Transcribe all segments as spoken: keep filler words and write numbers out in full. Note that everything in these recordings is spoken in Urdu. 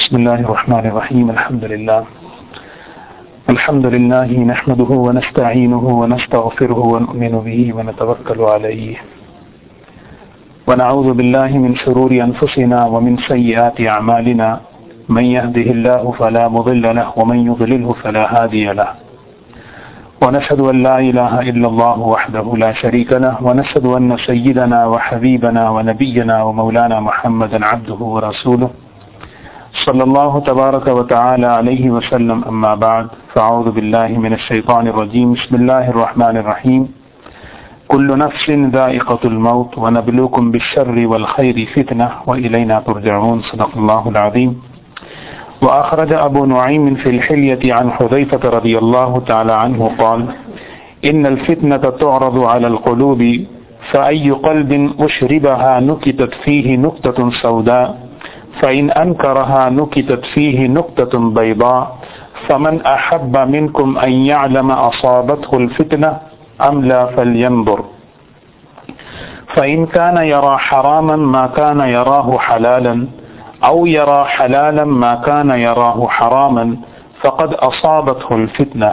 بسم الله الرحمن الرحيم. الحمد لله الحمد لله نحمده ونستعينه ونستغفره ونؤمن به ونتوكل عليه ونعوذ بالله من شرور أنفسنا ومن سيئات أعمالنا من يهده الله فلا مضل له ومن يضلله فلا هادي له ونشهد أن لا إله إلا الله وحده لا شريك له ونشهد أن سيدنا وحبيبنا ونبينا ومولانا محمدا عبده ورسوله صلى الله تبارك وتعالى عليه وسلم. أما بعد فأعوذ بالله من الشيطان الرجيم. بسم الله الرحمن الرحيم. كل نفس ذائقة الموت ونبلوكم بالشر والخير فتنة وإلينا ترجعون. صدق الله العظيم. وأخرج أبو نعيم في الحلية عن حذيفة رضي الله تعالى عنه قال: إن الفتنة تعرض على القلوب فأي قلب أشربها نكتت فيه نكتة سوداء فإن أنكرها نكتت فيه نكتة بيضاء فمن أحب منكم أن يعلم أصابته الفتنة أم لا فلينظر فإن كان يرى حراما ما كان يراه حلالا أو يرى حلالا ما كان يراه حراما فقد أصابته الفتنة.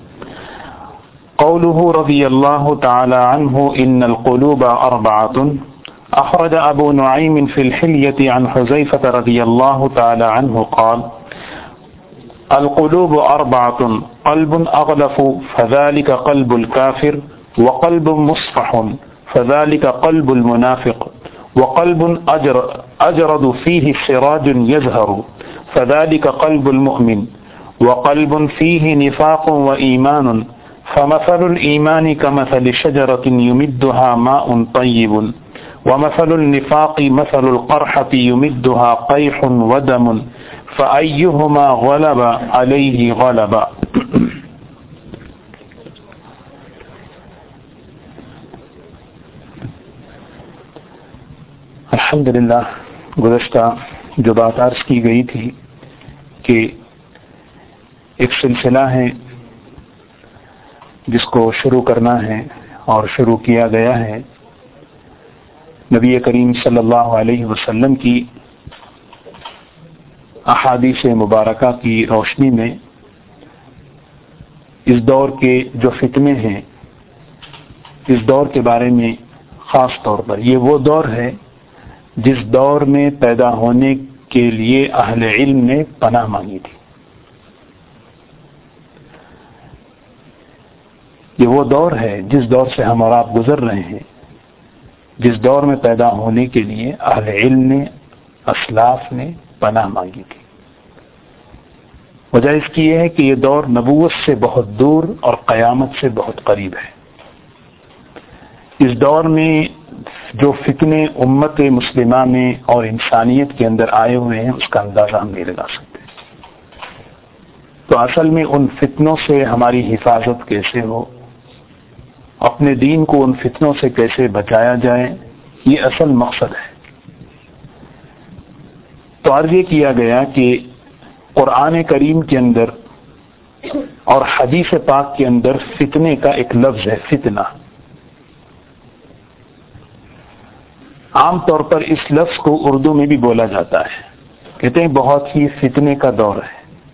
قوله رضي الله تعالى عنه إن القلوب أربعة أخرج أبو نعيم في الحلية عن حذيفة رضي الله تعالى عنه قال: القلوب أربعة قلب أغلف فذلك قلب الكافر وقلب مصفح فذلك قلب المنافق وقلب أجر أجرد فيه سراج يزهر فذلك قلب المؤمن وقلب فيه نفاق وإيمان فمثل الإيمان كمثل شجرة يمدها ماء طيب ومثل النفاق مثل القرحة يمدها قيح ودم فأيهما غلب عليه غلب. الحمدللہ گزشتہ جو بات عرض کی گئی تھی کہ ایک سلسلہ ہے جس کو شروع کرنا ہے اور شروع کیا گیا ہے نبی کریم صلی اللہ علیہ وسلم کی احادیث مبارکہ کی روشنی میں اس دور کے جو فتنے ہیں اس دور کے بارے میں خاص طور پر یہ وہ دور ہے جس دور میں پیدا ہونے کے لیے اہل علم نے پناہ مانگی تھی. یہ وہ دور ہے جس دور سے ہم اور آپ گزر رہے ہیں، جس دور میں پیدا ہونے کے لیے اہل علم نے اسلاف نے پناہ مانگی تھی. وجہ اس کی یہ ہے کہ یہ دور نبوت سے بہت دور اور قیامت سے بہت قریب ہے. اس دور میں جو فتنے امت مسلمہ میں اور انسانیت کے اندر آئے ہوئے ہیں اس کا اندازہ ہم نہیں لگا سکتے. تو اصل میں ان فتنوں سے ہماری حفاظت کیسے ہو، اپنے دین کو ان فتنوں سے کیسے بچایا جائے، یہ اصل مقصد ہے. تو عرض یہ کیا گیا کہ قرآن کریم کے اندر اور حدیث پاک کے اندر فتنے کا ایک لفظ ہے فتنہ. عام طور پر اس لفظ کو اردو میں بھی بولا جاتا ہے، کہتے ہیں بہت ہی فتنے کا دور ہے.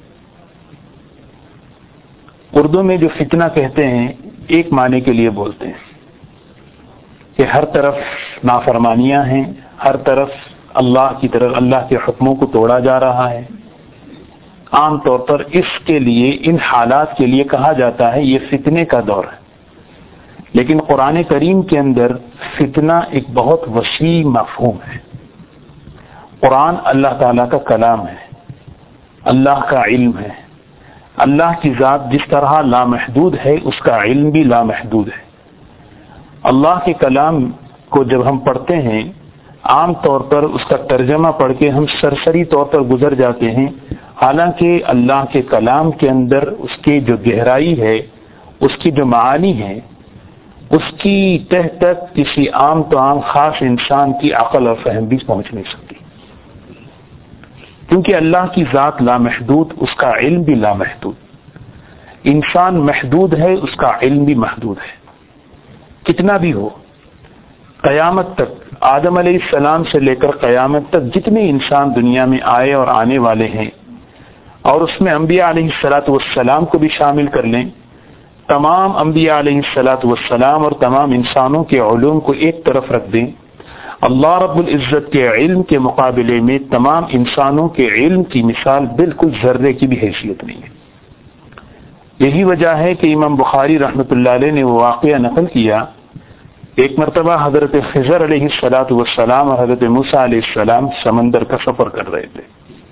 اردو میں جو فتنہ کہتے ہیں ایک معنی کے لیے بولتے ہیں کہ ہر طرف نافرمانیاں ہیں، ہر طرف اللہ کی طرف اللہ کے حکموں کو توڑا جا رہا ہے. عام طور پر اس کے لیے ان حالات کے لیے کہا جاتا ہے یہ فتنے کا دور ہے. لیکن قرآن کریم کے اندر فتنہ ایک بہت وسیع مفہوم ہے. قرآن اللہ تعالیٰ کا کلام ہے، اللہ کا علم ہے. اللہ کی ذات جس طرح لامحدود ہے اس کا علم بھی لامحدود ہے. اللہ کے کلام کو جب ہم پڑھتے ہیں عام طور پر اس کا ترجمہ پڑھ کے ہم سرسری طور پر گزر جاتے ہیں، حالانکہ اللہ کے کلام کے اندر اس کی جو گہرائی ہے، اس کی جو معانی ہے، اس کی تہ تک کسی عام تو عام خاص انسان کی عقل اور فہم بھی پہنچ نہیں سکتی. کیونکہ اللہ کی ذات لامحدود، اس کا علم بھی لامحدود. انسان محدود ہے، اس کا علم بھی محدود ہے. کتنا بھی ہو، قیامت تک آدم علیہ السلام سے لے کر قیامت تک جتنے انسان دنیا میں آئے اور آنے والے ہیں، اور اس میں انبیاء علیہ الصلاۃ والسلام کو بھی شامل کر لیں، تمام انبیاء علیہ الصلاۃ والسلام اور تمام انسانوں کے علوم کو ایک طرف رکھ دیں، اللہ رب العزت کے علم کے مقابلے میں تمام انسانوں کے علم کی مثال بالکل ذرے کی بھی حیثیت نہیں ہے۔ یہی وجہ ہے کہ امام بخاری رحمۃ اللہ علیہ نے وہ واقعہ نقل کیا، ایک مرتبہ حضرت خضر علیہ الصلاۃ والسلام اور حضرت موسیٰ علیہ السلام سمندر کا سفر کر رہے تھے۔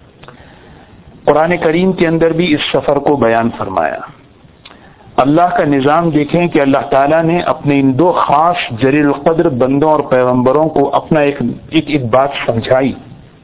قرآن کریم کے اندر بھی اس سفر کو بیان فرمایا۔ اللہ کا نظام دیکھیں کہ اللہ تعالیٰ نے اپنے ان دو خاص جلیل القدر بندوں اور پیغمبروں کو اپنا ایک ایک, ایک بات سمجھائی۔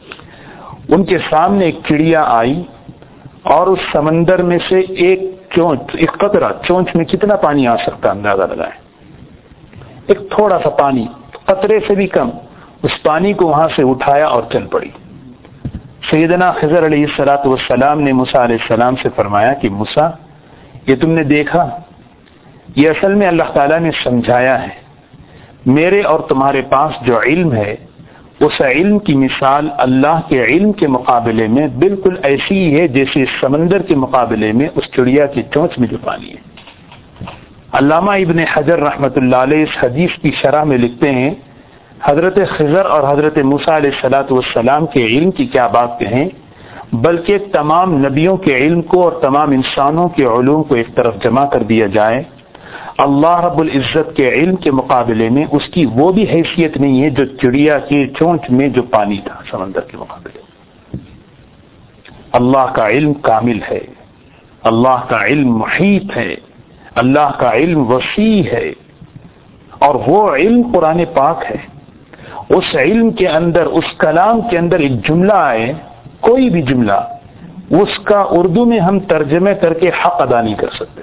ان کے سامنے ایک چڑیا آئی اور اس سمندر میں سے ایک چونچ ایک قطرہ، چونچ میں کتنا پانی آ سکتا اندازہ لگائیں، ایک تھوڑا سا پانی، قطرے سے بھی کم، اس پانی کو وہاں سے اٹھایا اور چل پڑی۔ سیدنا خضر علیہ الصلاۃ والسلام نے موسیٰ علیہ السلام سے فرمایا کہ موسیٰ، یہ تم نے دیکھا، یہ اصل میں اللہ تعالیٰ نے سمجھایا ہے، میرے اور تمہارے پاس جو علم ہے اس علم کی مثال اللہ کے علم کے مقابلے میں بالکل ایسی ہی ہے جیسے اس سمندر کے مقابلے میں اس چڑیا کی چونچ میں جو پانی ہے۔ علامہ ابن حجر رحمۃ اللہ علیہ اس حدیث کی شرح میں لکھتے ہیں، حضرت خضر اور حضرت موسیٰ علیہ الصلاۃ والسلام کے علم کی کیا بات کہیں، بلکہ تمام نبیوں کے علم کو اور تمام انسانوں کے علوم کو ایک طرف جمع کر دیا جائے، اللہ رب العزت کے علم کے مقابلے میں اس کی وہ بھی حیثیت نہیں ہے جو چڑیا کی چونچ میں جو پانی تھا سمندر کے مقابلے میں۔ اللہ کا علم کامل ہے، اللہ کا علم محیط ہے، اللہ کا علم وسیع ہے، اور وہ علم قرآن پاک ہے۔ اس علم کے اندر، اس کلام کے اندر ایک جملہ آئے، کوئی بھی جملہ، اس کا اردو میں ہم ترجمے کر کے حق ادا نہیں کر سکتے،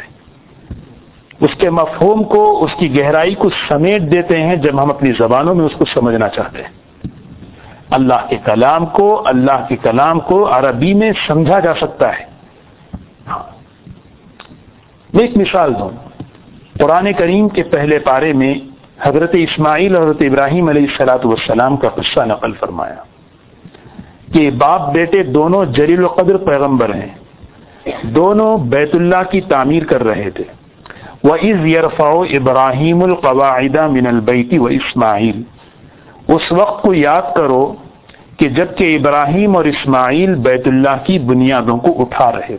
اس کے مفہوم کو، اس کی گہرائی کو سمیٹ دیتے ہیں جب ہم اپنی زبانوں میں اس کو سمجھنا چاہتے ہیں۔ اللہ کے کلام کو اللہ کے کلام کو عربی میں سمجھا جا سکتا ہے۔ ہاں، میں ایک مثال دوں، قرآن کریم کے پہلے پارے میں حضرت اسماعیل اور حضرت ابراہیم علیہ الصلاۃ والسلام کا قصہ نقل فرمایا کہ باپ بیٹے دونوں جلیل القدر پیغمبر ہیں، دونوں بیت اللہ کی تعمیر کر رہے تھے۔ وَإِذْ يَرْفَعُ إِبْرَاهِيمُ الْقَوَاعِدَ مِنَ الْبَيْتِ وَإِسْمَاعِيلُ، اس وقت کو یاد کرو کہ جب کہ ابراہیم اور اسماعیل بیت اللہ کی بنیادوں کو اٹھا رہے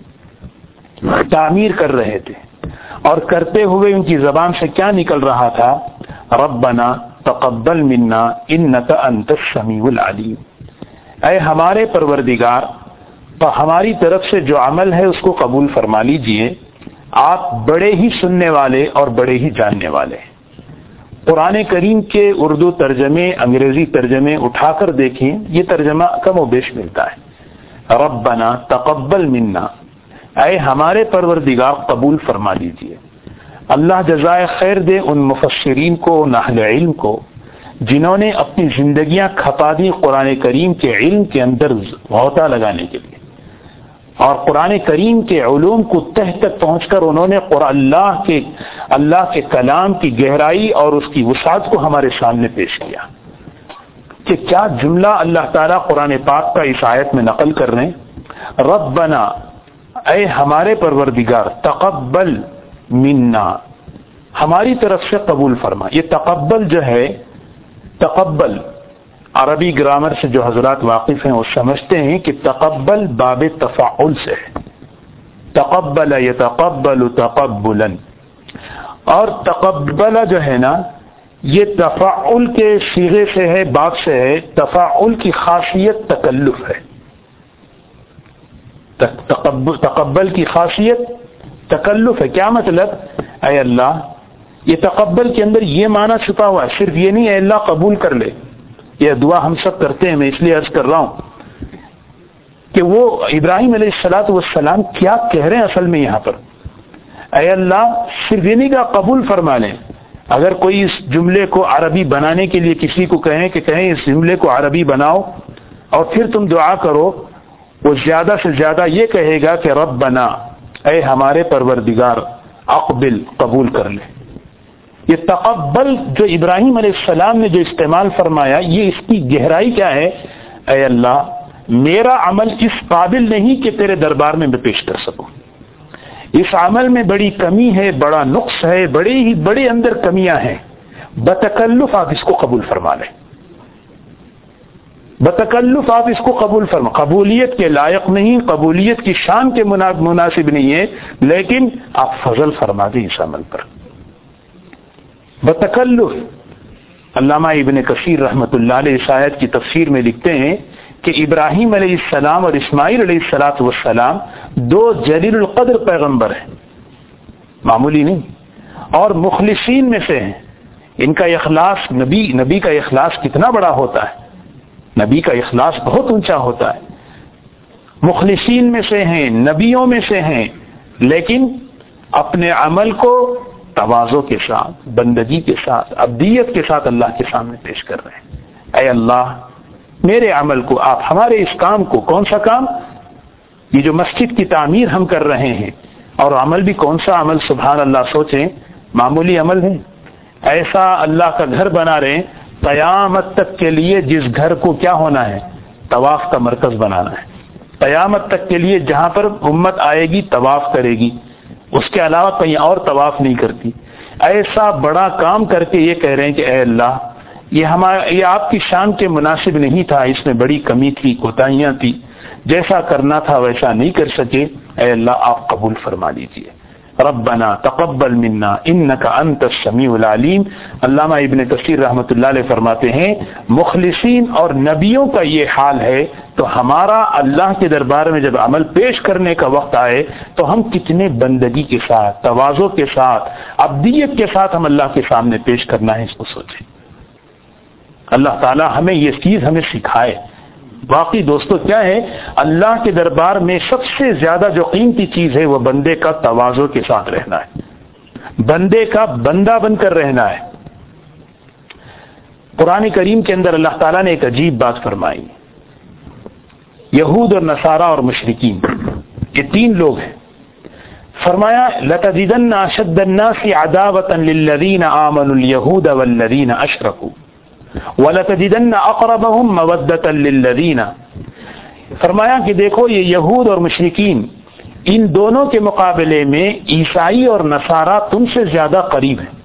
تھے، تعمیر کر رہے تھے، اور کرتے ہوئے ان کی زبان سے کیا نکل رہا تھا؟ ربنا تقبل منا انک انت السمیع العلیم، اے ہمارے پروردگار، ہماری طرف سے جو عمل ہے اس کو قبول فرما لیجئے، آپ بڑے ہی سننے والے اور بڑے ہی جاننے والے ہیں۔ قرآن کریم کے اردو ترجمے، انگریزی ترجمے اٹھا کر دیکھیں، یہ ترجمہ کم و بیش ملتا ہے، ربنا تقبل منا، اے ہمارے پروردگار قبول فرما لیجئے۔ اللہ جزائے خیر دے ان مفسرین کو، ان اہل علم کو، جنہوں نے اپنی زندگیاں کھپا دی قرآن کریم کے علم کے اندر غوطہ لگانے کے لیے، اور قرآن کریم کے علوم کو تہ تک پہنچ کر انہوں نے اللہ کے اللہ کے کلام کی گہرائی اور اس کی وسعت کو ہمارے سامنے پیش کیا کہ کیا جملہ اللہ تعالیٰ قرآن پاک کا اس آیت میں نقل کر رہے ہیں، ربنا، اے ہمارے پروردگار، تقبل منا، ہماری طرف سے قبول فرما۔ یہ تقبل جو ہے، تقبل عربی گرامر سے جو حضرات واقف ہیں وہ سمجھتے ہیں کہ تقبل باب تفاعل سے ہے، تقبل یتقبل تقبلا، اور تقبل جو ہے نا یہ تفاعل کے صیغے سے ہے، باب سے ہے۔ تفاعل کی خاصیت تکلف ہے، تقبل کی خاصیت تکلف ہے۔ کیا مطلب؟ اے اللہ، یہ تقبل کے اندر یہ معنی چھپا ہوا ہے، صرف یہ نہیں ہے اللہ قبول کر لے، یہ دعا ہم سب کرتے ہیں، میں اس لیے عرض کر رہا ہوں کہ وہ ابراہیم علیہ الصلاۃ والسلام کیا کہہ رہے ہیں اصل میں یہاں پر، اے اللہ صرف یہ نہیں کہ قبول فرما لیں۔ اگر کوئی اس جملے کو عربی بنانے کے لیے کسی کو کہیں کہ کہیں اس جملے کو عربی بناؤ اور پھر تم دعا کرو، وہ زیادہ سے زیادہ یہ کہے گا کہ ربنا، اے ہمارے پروردگار، اقبل، قبول کر لے۔ یہ تقبل جو ابراہیم علیہ السلام نے جو استعمال فرمایا، یہ اس کی گہرائی کیا ہے؟ اے اللہ میرا عمل اس قابل نہیں کہ تیرے دربار میں میں پیش کر سکوں، اس عمل میں بڑی کمی ہے، بڑا نقص ہے، بڑے ہی بڑے اندر کمیاں ہیں، بتکلف آپ اس کو قبول فرما لیں، بتکلف آپ اس کو قبول فرما، قبولیت کے لائق نہیں، قبولیت کی شان کے مناسب نہیں ہے، لیکن آپ فضل فرما دیں اس عمل پر بتکلف۔ علامہ ابن کثیر رحمۃ اللہ علیہ اس آیت کی تفسیر میں لکھتے ہیں کہ ابراہیم علیہ السلام اور اسماعیل علیہ الصلاۃ والسلام دو جلیل القدر پیغمبر ہیں، معمولی نہیں، اور مخلصین میں سے ہیں۔ ان کا اخلاص، نبی نبی کا اخلاص کتنا بڑا ہوتا ہے، نبی کا اخلاص بہت اونچا ہوتا ہے، مخلصین میں سے ہیں، نبیوں میں سے ہیں، لیکن اپنے عمل کو تواضع کے ساتھ، بندگی کے ساتھ، عبدیت کے ساتھ اللہ کے سامنے پیش کر رہے ہیں۔ اے اللہ میرے عمل کو آپ، ہمارے اس کام کو، کون سا کام؟ یہ جو مسجد کی تعمیر ہم کر رہے ہیں، اور عمل بھی کون سا عمل، سبحان اللہ، سوچیں معمولی عمل ہے، ایسا اللہ کا گھر بنا رہے ہیں قیامت تک کے لیے، جس گھر کو کیا ہونا ہے؟ طواف کا مرکز بنانا ہے، قیامت تک کے لیے جہاں پر امت آئے گی طواف کرے گی، اس کے علاوہ کہیں اور طواف نہیں کرتی۔ ایسا بڑا کام کر کے یہ کہہ رہے ہیں کہ اے اللہ یہ ہمارا، یہ آپ کی شان کے مناسب نہیں تھا، اس میں بڑی کمی تھی، کوتاہیاں تھی، جیسا کرنا تھا ویسا نہیں کر سکے، اے اللہ آپ قبول فرما لیجیے۔ ربنا تقبل منا انک انت السمیع العلیم۔ علامہ ابن کثیر رحمۃ اللہ علیہ فرماتے ہیں مخلصین اور نبیوں کا یہ حال ہے، تو ہمارا اللہ کے دربار میں جب عمل پیش کرنے کا وقت آئے تو ہم کتنے بندگی کے ساتھ، تواضع کے ساتھ، عبدیت کے ساتھ ہم اللہ کے سامنے پیش کرنا ہے، اس کو سوچیں۔ اللہ تعالی ہمیں یہ چیز ہمیں سکھائے۔ باقی دوستو کیا ہے، اللہ کے دربار میں سب سے زیادہ جو قیمتی چیز ہے وہ بندے کا تواضع کے ساتھ رہنا ہے، بندے کا بندہ بن کر رہنا ہے۔ قرآن کریم کے اندر اللہ تعالیٰ نے ایک عجیب بات فرمائی، یہود اور نصارہ اور مشرکین، یہ تین لوگ ہیں، فرمایا لَتَجِدَنَّ أَشَدَّ النَّاسِ عَدَاوَةً لِلَّذِينَ آمَنُوا الْيَهُودَ وَالَّذِينَ أَشْرَكُوا وَلَتَجِدَنَّ أَقْرَبَهُمْ مَوَدَّةً لِلَّذِينَ، فرمایا کہ دیکھو یہ یہود اور مشرکین، ان دونوں کے مقابلے میں عیسائی اور نصارہ تم سے زیادہ قریب ہیں،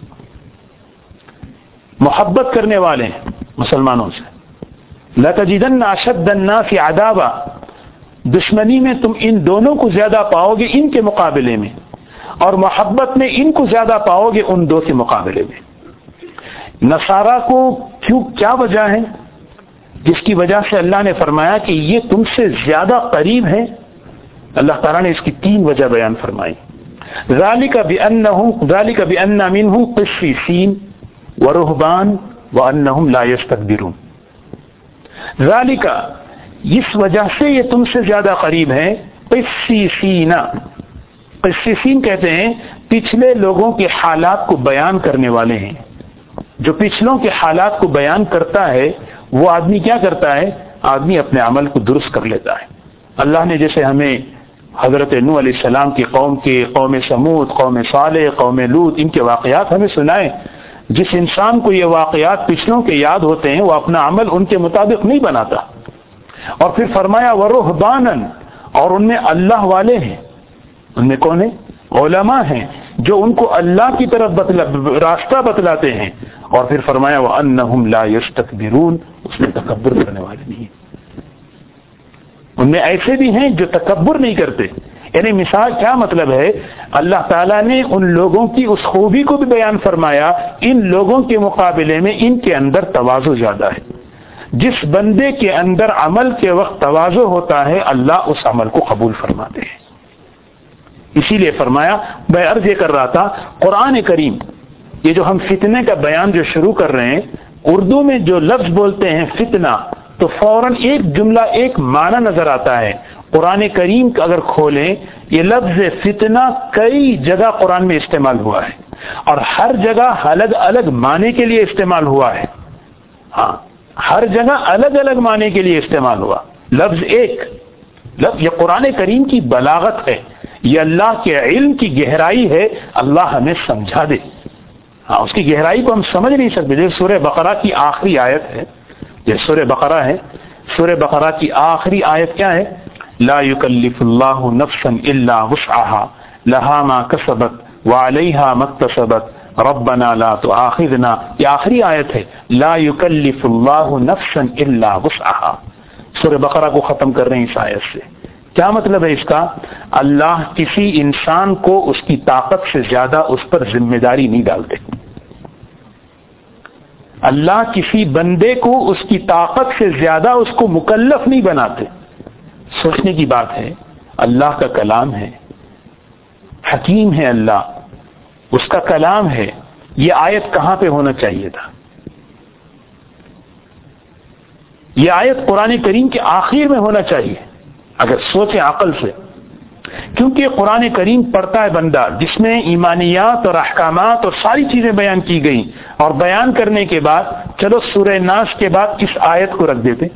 محبت کرنے والے ہیں مسلمانوں سے۔ لَتَجِدَنَّ أَشَدَّ النَّاسِ عَدَاوَةً، دشمنی میں تم ان دونوں کو زیادہ پاؤ گے ان کے مقابلے میں، اور محبت میں ان کو زیادہ پاؤ گے ان دو کے مقابلے میں۔ نصارہ کو کیوں، کیا وجہ ہے جس کی وجہ سے اللہ نے فرمایا کہ یہ تم سے زیادہ قریب ہیں؟ اللہ تعالیٰ نے اس کی تین وجہ بیان فرمائی۔ ذالک بأنہم ذالک بأن منہم قسیسین ورہبان وانہم لا یستکبرون، ذالک اس وجہ سے یہ تم سے زیادہ قریب ہیں، قسیسین، قسیسین کہتے ہیں پچھلے لوگوں کے حالات کو بیان کرنے والے ہیں۔ جو پچھلوں کے حالات کو بیان کرتا ہے وہ آدمی کیا کرتا ہے؟ آدمی اپنے عمل کو درست کر لیتا ہے۔ اللہ نے جیسے ہمیں حضرت نوح علیہ السلام کی قوم کے، قوم سمود، قوم صالح، قوم لوط، ان کے واقعات ہمیں سنائے، جس انسان کو یہ واقعات پچھلوں کے یاد ہوتے ہیں وہ اپنا عمل ان کے مطابق نہیں بناتا۔ اور پھر فرمایا ورہبانن، اور ان میں اللہ والے ہیں، ان میں کون ہے؟ علماء ہیں جو ان کو اللہ کی طرف بتلا راستہ بتلاتے ہیں۔ اور پھر فرمایا وَأَنَّهُمْ لَا يَسْتَكْبِرُونَ، اس میں تکبر کرنے والے نہیں، ان میں ایسے بھی ہیں جو تکبر نہیں کرتے۔ یعنی مثال کیا مطلب ہے، اللہ تعالیٰ نے ان لوگوں کی اس خوبی کو بھی بیان فرمایا، ان لوگوں کے مقابلے میں ان کے اندر تواضع زیادہ ہے۔ جس بندے کے اندر عمل کے وقت تواضع ہوتا ہے اللہ اس عمل کو قبول فرماتے ہیں۔ اسی لیے فرمایا، میں عرض یہ کر رہا تھا، قرآن کریم یہ جو ہم فتنے کا بیان جو شروع کر رہے ہیں، اردو میں جو لفظ بولتے ہیں فتنہ تو فوراً ایک جملہ ایک معنی نظر آتا ہے۔ قرآن کریم کا اگر کھولیں یہ لفظ فتنہ کئی جگہ قرآن میں استعمال ہوا ہے، اور ہر جگہ الگ الگ معنی کے لیے استعمال ہوا ہے۔ ہاں، ہر جگہ الگ الگ معنی کے لیے استعمال ہوا، لفظ ایک لفظ۔ یہ قرآن کریم کی بلاغت ہے، یہ اللہ کے علم کی گہرائی ہے، اللہ ہمیں سمجھا دے۔ ہاں اس کی گہرائی کو ہم سمجھ نہیں سکتے. جیسے سورہ بقرہ کی آخری آیت ہے، جیسے سورہ بقرہ ہے، سورہ بقرہ کی آخری آیت کیا ہے؟ لا یکلف اللہ نفسا الا وسعها لها ما کسبت وعلیہا ما اکتسبت ربنا لا تؤاخذنا. یہ آخری آیت ہے، لا یکلف اللہ نفسا الا وسعها. سورہ بقرہ کو ختم کر رہے ہیں اس آیت سے. کیا مطلب ہے اس کا؟ اللہ کسی انسان کو اس کی طاقت سے زیادہ اس پر ذمہ داری نہیں ڈالتے. اللہ کسی بندے کو اس کی طاقت سے زیادہ اس کو مکلف نہیں بناتے. سوچنے کی بات ہے، اللہ کا کلام ہے، حکیم ہے اللہ، اس کا کلام ہے. یہ آیت کہاں پہ ہونا چاہیے تھا؟ یہ آیت قرآن کریم کے آخر میں ہونا چاہیے اگر سوچیں عقل سے، کیونکہ قرآن کریم پڑھتا ہے بندہ جس میں ایمانیات اور احکامات اور ساری چیزیں بیان کی گئیں، اور بیان کرنے کے بعد چلو سورہ ناس کے بعد کس آیت کو رکھ دیتے؟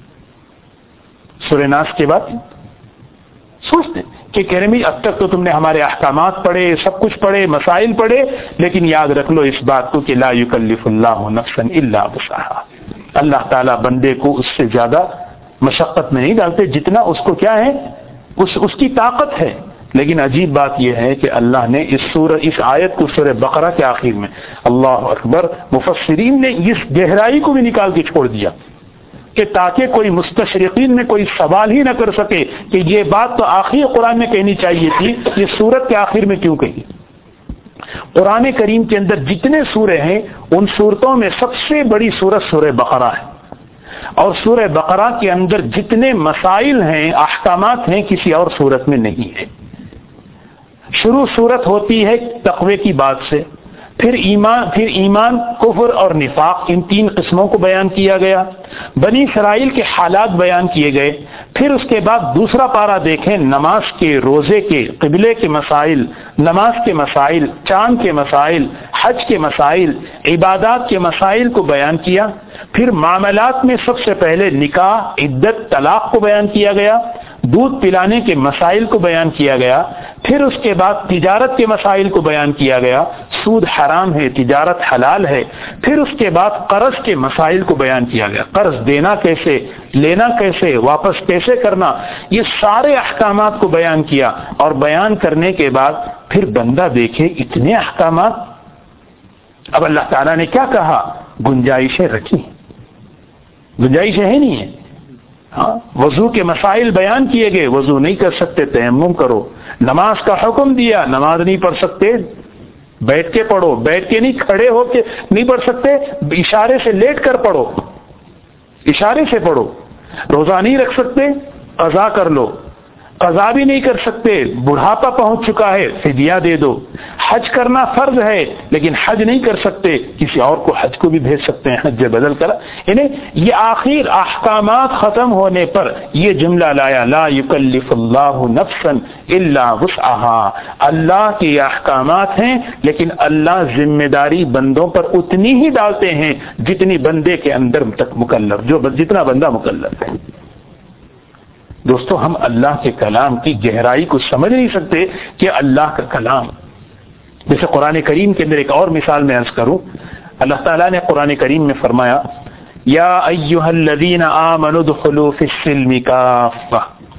سورہ ناس کے بعد سوچتے کہ کہہ رہے اب تک تو تم نے ہمارے احکامات پڑھے، سب کچھ پڑھے، مسائل پڑھے، لیکن یاد رکھ لو اس بات کو کہ لا یکلف اللہ نفسا الا وسعها. اللہ تعالیٰ بندے کو اس سے زیادہ مشقت میں نہیں ڈالتے جتنا اس کو کیا ہے، اس اس کی طاقت ہے. لیکن عجیب بات یہ ہے کہ اللہ نے اس سورہ اس آیت کو سورہ بقرہ کے آخر میں، اللہ اکبر، مفسرین نے اس گہرائی کو بھی نکال کے چھوڑ دیا کہ تاکہ کوئی مستشرقین میں کوئی سوال ہی نہ کر سکے کہ یہ بات تو آخری قرآن میں کہنی چاہیے تھی، یہ سورت کے آخر میں کیوں کہی؟ قرآن کریم کے اندر جتنے سورے ہیں ان صورتوں میں سب سے بڑی سورت سورہ بقرہ ہے، اور سورہ بقرہ کے اندر جتنے مسائل ہیں، احکامات ہیں، کسی اور سورت میں نہیں ہے. شروع سورت ہوتی ہے تقوی کی بات سے، پھر ایمان پھر ایمان کفر اور نفاق، ان تین قسموں کو بیان کیا گیا. بنی اسرائیل کے حالات بیان کیے گئے. پھر اس کے بعد دوسرا پارہ دیکھیں، نماز کے، روزے کے، قبلے کے مسائل، نماز کے مسائل، چاند کے مسائل، حج کے مسائل، عبادات کے مسائل کو بیان کیا. پھر معاملات میں سب سے پہلے نکاح، عدت، طلاق کو بیان کیا گیا. دودھ پلانے کے مسائل کو بیان کیا گیا. پھر اس کے بعد تجارت کے مسائل کو بیان کیا گیا، سود حرام ہے، تجارت حلال ہے. پھر اس کے بعد قرض کے مسائل کو بیان کیا گیا، قرض دینا کیسے، لینا کیسے، واپس کیسے کرنا، یہ سارے احکامات کو بیان کیا. اور بیان کرنے کے بعد پھر بندہ دیکھے اتنے احکامات. اب اللہ تعالیٰ نے کیا کہا؟ گنجائشیں رکھی، گنجائشیں ہے نہیں ہے. ہاں، وضو کے مسائل بیان کیے گئے، وضو نہیں کر سکتے تیمم کرو. نماز کا حکم دیا، نماز نہیں پڑھ سکتے بیٹھ کے پڑھو، بیٹھ کے نہیں، کھڑے ہو کے نہیں پڑھ سکتے، اشارے سے لیٹ کر پڑھو، اشارے سے پڑھو. روزہ نہیں رکھ سکتے، قضا کر لو. قضا بھی نہیں کر سکتے، بڑھاپا پہنچ چکا ہے، فدیہ دے دو. حج کرنا فرض ہے لیکن حج نہیں کر سکتے، کسی اور کو حج کو بھی بھیج سکتے ہیں، حج بدل کر. یعنی یہ آخر احکامات ختم ہونے پر یہ جملہ لایا، لا یکلف اللہ نفسا الا وسعها. اللہ کے احکامات ہیں لیکن اللہ ذمہ داری بندوں پر اتنی ہی ڈالتے ہیں جتنی بندے کے اندر تک مکلف، جو جتنا بندہ مکلف ہے. دوستو، ہم اللہ کے کلام کی گہرائی کو سمجھ نہیں سکتے کہ اللہ کا کلام، جیسے قرآن کریم کے اندر ایک اور مثال میں عرض کروں. اللہ تعالیٰ نے قرآن کریم میں فرمایا، یا ایھا الذین آمنوا ادخلوا فی السلم کافہ.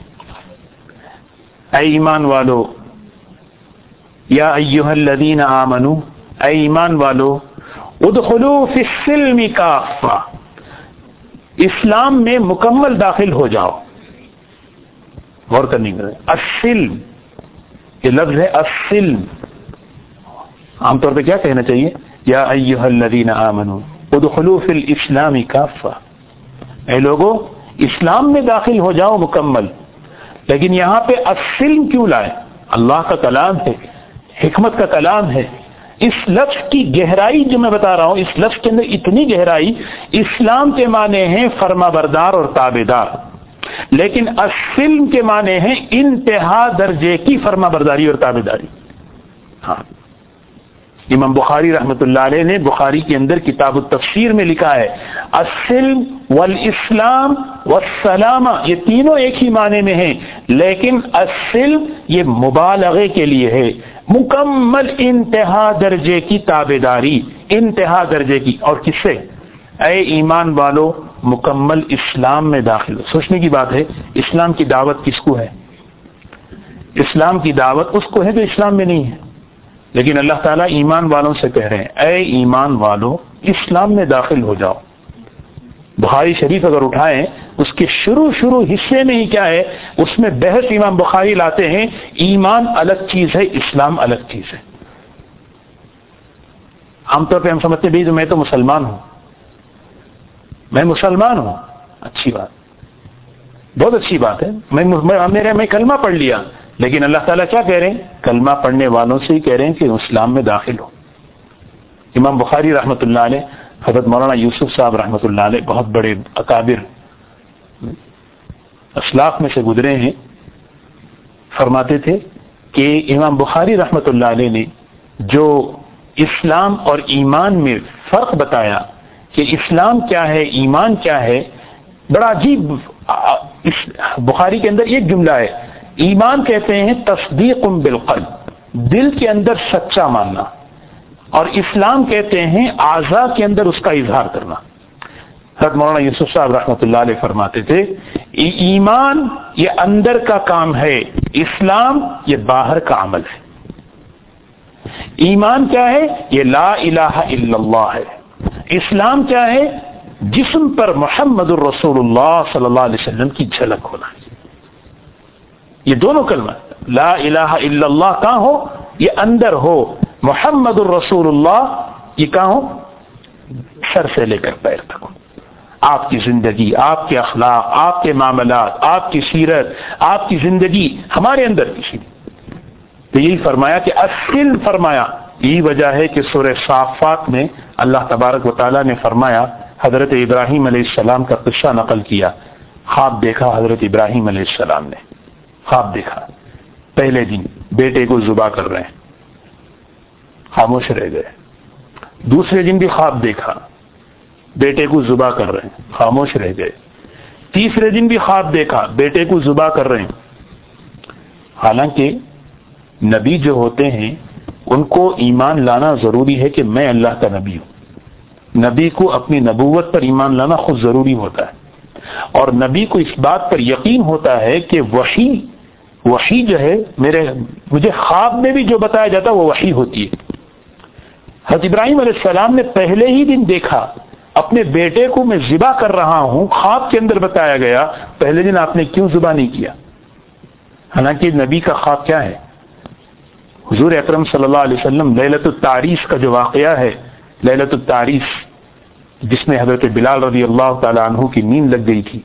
اے ایمان والو، یا ایھا الذین آمنوا، اے ایمان والو، ادخلوا فی السلم کافہ، اسلام میں مکمل داخل ہو جاؤ. غور کرنے کا السلم، یہ لفظ ہے السلم. عام طور پہ کیا کہنا چاہیے؟ یا ایھا الذین آمنوا ادخلوا فی الاسلام کافہ. اے لوگو، اسلام میں داخل ہو جاؤ مکمل. لیکن یہاں پہ السلم کیوں لائے؟ اللہ کا کلام ہے، حکمت کا کلام ہے. اس لفظ کی گہرائی جو میں بتا رہا ہوں، اس لفظ کے اندر اتنی گہرائی. اسلام کے معنی ہیں فرما بردار اور تابع دار، لیکن السلم کے معنی ہیں انتہا درجے کی فرما برداری اور تابع داری. ہاں، امام بخاری رحمۃ اللہ علیہ نے بخاری کے اندر کتاب التفسیر میں لکھا ہے، السلم والاسلام والسلامہ، یہ تینوں ایک ہی معنی میں ہیں، لیکن السلم یہ مبالغے کے لیے ہے. مکمل انتہا درجے کی تابعداری، انتہا درجے کی، اور کس سے؟ اے ایمان والو مکمل اسلام میں داخل ہو۔ سوچنے کی بات ہے، اسلام کی دعوت کس کو ہے؟ اسلام کی دعوت اس کو ہے جو اسلام میں نہیں ہے، لیکن اللہ تعالیٰ ایمان والوں سے کہہ رہے ہیں اے ایمان والو اسلام میں داخل ہو جاؤ۔ بخاری شریف اگر اٹھائیں اس کے شروع شروع حصے میں ہی کیا ہے، اس میں بحث امام بخاری لاتے ہیں ایمان الگ چیز ہے، اسلام الگ چیز ہے۔ عام طور پہ ہم سمجھتے بھی میں تو مسلمان ہوں، میں مسلمان ہوں، اچھی بات، بہت اچھی بات ہے، میں میرے میں کلمہ پڑھ لیا، لیکن اللہ تعالیٰ کیا کہہ رہے ہیں؟ کلمہ پڑھنے والوں سے ہی کہہ رہے ہیں کہ اسلام میں داخل ہو۔ امام بخاری رحمۃ اللہ علیہ، حضرت مولانا یوسف صاحب رحمۃ اللہ علیہ بہت بڑے اکابر اسلاف میں سے گزرے ہیں، فرماتے تھے کہ امام بخاری رحمۃ اللہ علیہ نے جو اسلام اور ایمان میں فرق بتایا کہ اسلام کیا ہے، ایمان کیا ہے، بڑا عجیب۔ اس بخاری کے اندر ایک جملہ ہے، ایمان کہتے ہیں تصدیق بالقلب، دل کے اندر سچا ماننا، اور اسلام کہتے ہیں اعضاء کے اندر اس کا اظہار کرنا۔ حضرت مولانا یوسف صاحب رحمۃ اللہ علیہ فرماتے تھے ایمان یہ اندر کا کام ہے، اسلام یہ باہر کا عمل ہے۔ ایمان کیا ہے؟ یہ لا الہ الا اللہ ہے۔ اسلام کیا ہے؟ جسم پر محمد الرسول اللہ صلی اللہ علیہ وسلم کی جھلک ہونا۔ یہ دونوں کلمہ لا الہ الا اللہ کہاں ہو؟ یہ اندر ہو، محمد الرسول اللہ یہ کہاں ہو؟ سر سے لے کر پیر تک ہو۔ آپ کی زندگی، آپ کے اخلاق، آپ کے معاملات، آپ کی سیرت، آپ کی زندگی ہمارے اندر کسی نے تو یہی فرمایا کہ اصل فرمایا۔ یہی وجہ ہے کہ سورہ صافات میں اللہ تبارک و تعالیٰ نے فرمایا، حضرت ابراہیم علیہ السلام کا قصہ نقل کیا۔ خواب دیکھا حضرت ابراہیم علیہ السلام نے، خواب دیکھا پہلے دن بیٹے کو ذبح کر رہے ہیں، خاموش رہ گئے۔ دوسرے دن بھی خواب دیکھا، بیٹے کو ذبح کر رہے ہیں، خاموش رہ گئے۔ تیسرے دن بھی خواب دیکھا، بیٹے کو ذبح کر رہے ہیں۔ حالانکہ نبی جو ہوتے ہیں ان کو ایمان لانا ضروری ہے کہ میں اللہ کا نبی ہوں۔ نبی کو اپنی نبوت پر ایمان لانا خود ضروری ہوتا ہے، اور نبی کو اس بات پر یقین ہوتا ہے کہ وحی وحی جو ہے میرے مجھے خواب میں بھی جو بتایا جاتا ہے وہ وحی ہوتی ہے۔ حضرت ابراہیم علیہ السلام نے پہلے ہی دن دیکھا اپنے بیٹے کو میں ذبح کر رہا ہوں، خواب کے اندر بتایا گیا پہلے دن آپ نے کیوں ذبح نہیں کیا؟ حالانکہ نبی کا خواب کیا ہے؟ حضور اکرم صلی اللہ علیہ وسلم لیلۃ التعریس کا جو واقعہ ہے، لیلۃ التعریس جس میں حضرت بلال رضی اللہ تعالی عنہ کی نیند لگ گئی تھی،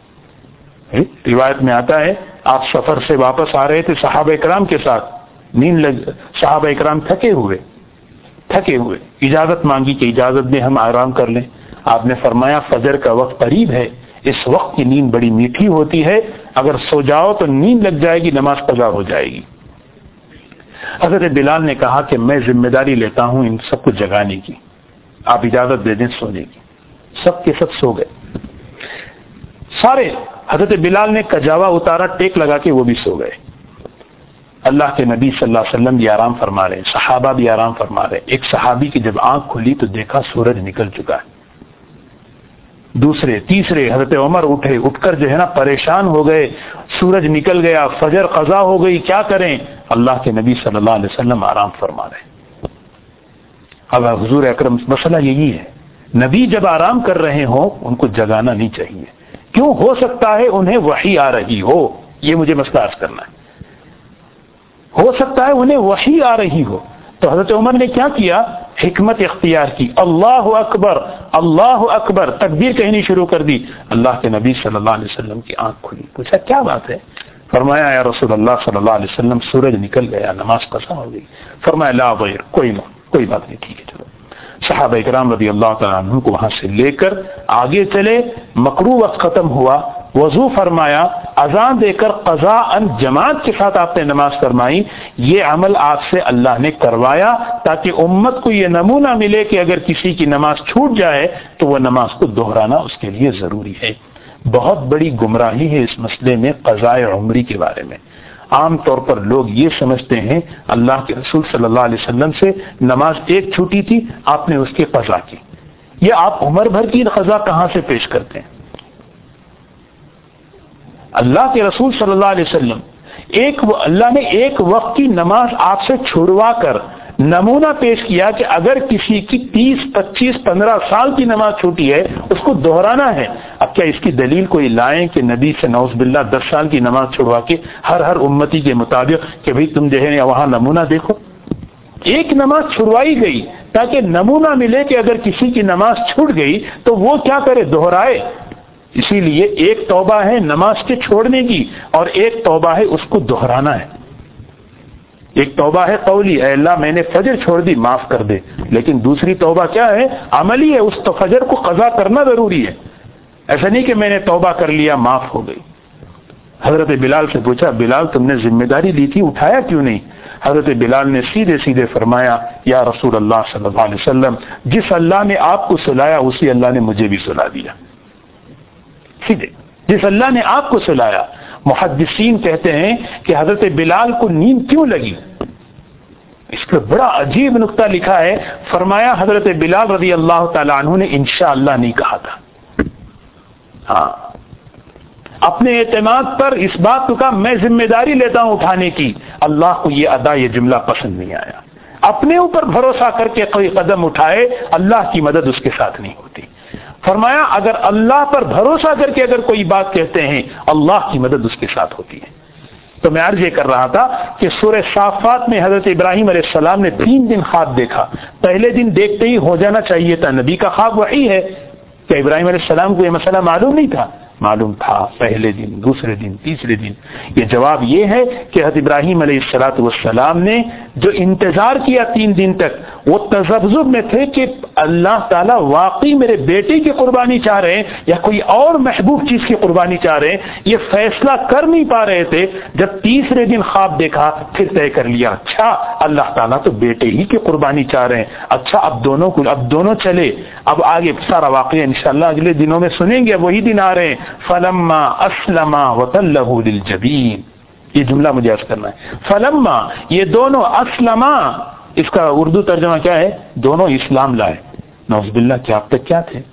روایت میں آتا ہے آپ سفر سے واپس آ رہے تھے صحابہ اکرام کے ساتھ، نیند لگ صحابہ اکرام تھکے ہوئے تھکے ہوئے اجازت مانگی کہ اجازت دیں ہم آرام کر لیں۔ آپ نے فرمایا فجر کا وقت قریب ہے، اس وقت کی نیند بڑی میٹھی ہوتی ہے، اگر سو جاؤ تو نیند لگ جائے گی، نماز قضا ہو جائے گی۔ حضرت بلال نے کہا کہ میں ذمہ داری لیتا ہوں ان سب کو جگانے کی، آپ اجازت دے دیں سونے کی۔ سب کے سب سو گئے سارے۔ حضرت بلال نے کجاوا اتارا، ٹیک لگا کے وہ بھی سو گئے۔ اللہ کے نبی صلی اللہ علیہ وسلم بھی آرام فرما رہے ہیں، صحابہ بھی آرام فرما رہے ہیں۔ ایک صحابی کی جب آنکھ کھلی تو دیکھا سورج نکل چکا ہے۔ دوسرے تیسرے حضرت عمر اٹھے، اٹھ کر جو ہے نا پریشان ہو گئے، سورج نکل گیا، فجر قضا ہو گئی، کیا کریں؟ اللہ کے نبی صلی اللہ علیہ وسلم آرام فرما رہے ہیں۔ اب حضور اکرم مسئلہ یہی ہے، نبی جب آرام کر رہے ہوں ان کو جگانا نہیں چاہیے، کیوں؟ ہو سکتا ہے انہیں وحی آ رہی ہو، یہ مجھے مسئلہ عرض کرنا ہے، ہو سکتا ہے انہیں وحی آ رہی ہو۔ تو حضرت عمر نے کیا کیا؟ حکمت اختیار کی، اللہ اکبر اللہ اکبر، تکبیر کہنی شروع کر دی۔ اللہ کے نبی صلی اللہ علیہ وسلم کی آنکھ کھلی، پوچھا کیا بات ہے؟ فرمایا یا رسول اللہ صلی اللہ علیہ وسلم سورج نکل گیا، نماز قضا ہو گئی۔ فرمایا لا غیر، کوئی کوئی بات نہیں، ٹھیک ہے چلو۔ صحابہ اکرام رضی اللہ تعالیٰ عنہ کو وہاں سے لے کر آگے چلے، مکروہ وقت ختم ہوا، وضو فرمایا، اذان دے کر قضاءً جماعت کے ساتھ آپ نے نماز فرمائی۔ یہ عمل آپ سے اللہ نے کروایا تاکہ امت کو یہ نمونہ ملے کہ اگر کسی کی نماز چھوٹ جائے تو وہ نماز کو دہرانا اس کے لیے ضروری ہے۔ بہت بڑی گمراہی ہے اس مسئلے میں قضاء عمری کے بارے میں۔ عام طور پر لوگ یہ سمجھتے ہیں اللہ کے رسول صلی اللہ علیہ وسلم سے نماز ایک چھوٹی تھی، آپ نے اس کی قضا کی. یہ آپ عمر بھر کی قضا کہاں سے پیش کرتے ہیں؟ اللہ کے رسول صلی اللہ علیہ وسلم ایک اللہ نے ایک وقت کی نماز آپ سے چھڑوا کر نمونہ پیش کیا کہ اگر کسی کی تیس پچیس پندرہ سال کی نماز چھوٹی ہے اس کو دہرانا ہے. اب کیا اس کی دلیل کوئی لائیں کہ نبی سے نعوذ باللہ دس سال کی نماز چھڑوا کے ہر ہر امتی کے مطابق کہ بھئی تم جو ہے وہاں نمونہ دیکھو؟ ایک نماز چھڑوائی گئی تاکہ نمونہ ملے کہ اگر کسی کی نماز چھوٹ گئی تو وہ کیا کرے، دہرائے. اسی لیے ایک توبہ ہے نماز کے چھوڑنے کی اور ایک توبہ ہے اس کو دہرانا ہے. ایک توبہ ہے قولی، اے اللہ میں نے فجر چھوڑ دی معاف کر دے، لیکن دوسری توبہ کیا ہے، عملی ہے، اس تو فجر کو قضا کرنا ضروری ہے. ایسا نہیں کہ میں نے توبہ کر لیا معاف ہو گئی. حضرت بلال سے پوچھا، بلال تم نے ذمہ داری لی تھی اٹھایا کیوں نہیں؟ حضرت بلال نے سیدھے سیدھے فرمایا، یا رسول اللہ صلی اللہ علیہ وسلم جس اللہ نے آپ کو سلایا اسی اللہ نے مجھے بھی سلا دیا. سیدھے جس اللہ نے آپ کو سلایا. محدثین کہتے ہیں کہ حضرت بلال کو نیند کیوں لگی؟ اس پر بڑا عجیب نقطہ لکھا ہے. فرمایا حضرت بلال رضی اللہ تعالی عنہ نے انشاءاللہ نہیں کہا تھا. ہاں اپنے اعتماد پر اس بات کو کہا میں ذمہ داری لیتا ہوں اٹھانے کی. اللہ کو یہ ادا یہ جملہ پسند نہیں آیا. اپنے اوپر بھروسہ کر کے کوئی قدم اٹھائے اللہ کی مدد اس کے ساتھ نہیں ہوتی. فرمایا اگر اللہ پر بھروسہ کر کے اگر کوئی بات کہتے ہیں اللہ کی مدد اس کے ساتھ ہوتی ہے. تو میں عرض یہ کر رہا تھا کہ سورہ صافات میں حضرت ابراہیم علیہ السلام نے تین دن خواب دیکھا. پہلے دن دیکھتے ہی ہو جانا چاہیے تھا، نبی کا خواب وہی ہے. کہ ابراہیم علیہ السلام کو یہ مسئلہ معلوم نہیں تھا؟ معلوم تھا. پہلے دن، دوسرے دن، تیسرے دن. یہ جواب یہ ہے کہ حضرت ابراہیم علیہ الصلوۃ والسلام نے جو انتظار کیا تین دن تک وہ تذبذب میں تھے کہ اللہ تعالیٰ واقعی میرے بیٹے کی قربانی چاہ رہے ہیں یا کوئی اور محبوب چیز کی قربانی چاہ رہے ہیں. یہ فیصلہ کر نہیں پا رہے تھے. جب تیسرے دن خواب دیکھا پھر طے کر لیا اچھا اللہ تعالیٰ تو بیٹے ہی کی قربانی چاہ رہے ہیں. اچھا اب دونوں کو اب دونوں چلے. اب آگے سارا واقعہ انشاءاللہ اگلے دنوں میں سنیں گے. وہی دن آ رہے ہیں. فلما اسلما وتلہ للجبین. یہ جملہ مجھے عرض کرنا ہے. فلما یہ دونوں اسلما، اس کا اردو ترجمہ کیا ہے؟ دونوں اسلام لائے. نعوذ باللہ کیا اب تک کیا تھے؟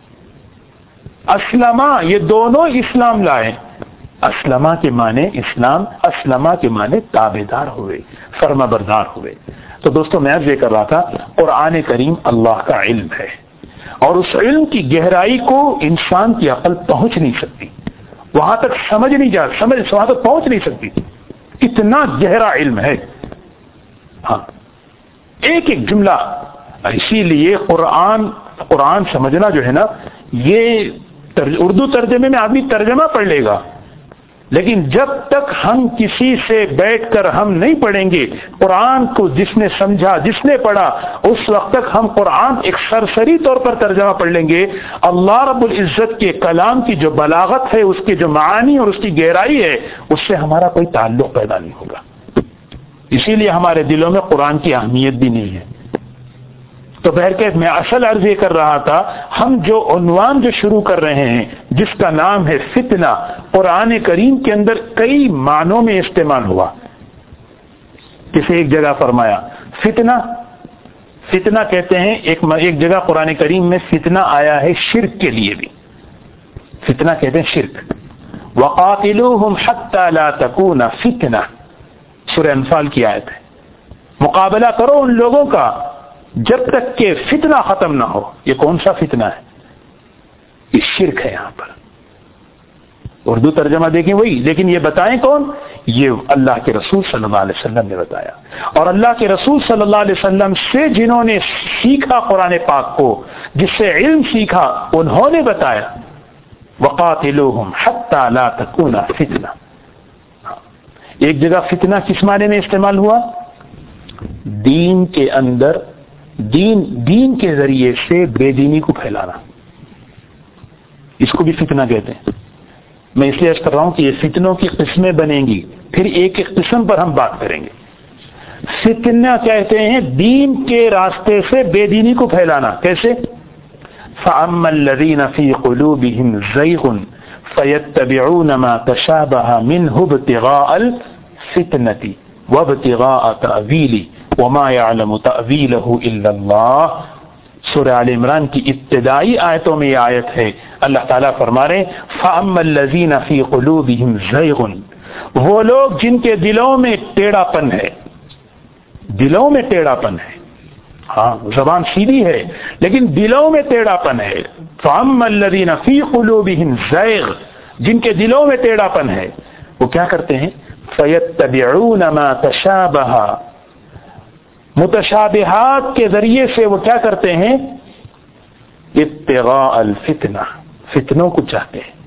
اسلما یہ دونوں اسلام لائے. اسلما کے معنی اسلام، اسلما کے معنی تابعدار ہوئے، فرما بردار ہوئے. تو دوستو میں عرض یہ کر رہا تھا قرآن کریم اللہ کا علم ہے اور اس علم کی گہرائی کو انسان کی عقل پہنچ نہیں سکتی. وہاں تک سمجھ نہیں جا سمجھ وہاں تک پہنچ نہیں سکتی. اتنا گہرا علم ہے. ہاں ایک ایک جملہ. اسی لیے قرآن قرآن سمجھنا جو ہے نا، یہ اردو ترجمے میں آدمی ترجمہ پڑھ لے گا، لیکن جب تک ہم کسی سے بیٹھ کر ہم نہیں پڑھیں گے قرآن کو، جس نے سمجھا جس نے پڑھا اس وقت تک ہم قرآن ایک سرسری طور پر ترجمہ پڑھ لیں گے. اللہ رب العزت کے کلام کی جو بلاغت ہے، اس کے جو معانی اور اس کی گہرائی ہے، اس سے ہمارا کوئی تعلق پیدا نہیں ہوگا. اسی لیے ہمارے دلوں میں قرآن کی اہمیت بھی نہیں ہے. تو بہرکیف میں اصل عرض یہ کر رہا تھا، ہم جو عنوان جو شروع کر رہے ہیں جس کا نام ہے فتنہ، قرآن کریم کے اندر کئی معنوں میں استعمال ہوا. کسی ایک جگہ فرمایا فتنہ فتنہ کہتے ہیں. ایک ایک جگہ قرآن کریم میں فتنہ آیا ہے شرک کے لیے بھی. فتنہ کہتے ہیں شرک. وَقَاتِلُوهُمْ حَتَّى لَا تَكُونَ فِتْنَةٌ، سورہ انفال کی آیت ہے. مقابلہ کرو ان لوگوں کا جب تک کہ فتنہ ختم نہ ہو. یہ کون سا فتنہ ہے؟ یہ شرک ہے. یہاں پر اردو ترجمہ دیکھیں وہی، لیکن یہ بتائیں کون؟ یہ اللہ کے رسول صلی اللہ علیہ وسلم نے بتایا. اور اللہ کے رسول صلی اللہ علیہ وسلم سے جنہوں نے سیکھا قرآن پاک کو، جس سے علم سیکھا، انہوں نے بتایا وَقَاتِلُوهُمْ حَتَّى لَا تَكُونَ فِتْنَةٌ. ایک جگہ فتنہ کس معنی میں استعمال ہوا؟ دین کے اندر دین دین کے ذریعے سے بے دینی کو پھیلانا. اس کو بھی فتنہ کہتے ہیں. میں اس لیے عرض کر رہا ہوں کہ یہ فتنوں کی قسمیں بنیں گی، پھر ایک ایک قسم پر ہم بات کریں گے. فتنہ کہتے ہیں دین کے راستے سے بے دینی کو پھیلانا. کیسے؟ فَأَمَّا الَّذِينَ فِي قُلُوبِهِمْ زَيْغٌ فَيَتَّبِعُونَ مَا تَشَابَهَ مِنْهُ ابْتِغَاءَ الفتنة وابتغاء تأويله وما يعلم تأويله إلا الله. سورہ آل عمران کی ابتدائی آیتوں میں یہ آیت ہے. اللہ تعالیٰ فرما رہے فَأَمَّا الَّذِينَ فِي قُلُوبِهِمْ زَيْغٌ، وہ لوگ جن کے دلوں میں ٹیڑھا پن ہے، دلوں میں ٹیڑھا پن ہے. ہاں زبان سیدھی ہے لیکن دلوں میں ٹیڑھا پن ہے. فَأَمَّا الَّذِينَ فِي قُلُوبِهِمْ زَيْغٌ، جن کے دلوں میں ٹیڑھا پن ہے وہ کیا کرتے ہیں؟ فَيَتَّبِعُونَ مَا تَشَابَهَ، متشابہات کے ذریعے سے وہ کیا کرتے ہیں؟ ابتغاء الفتنہ، فتنوں کو چاہتے ہیں.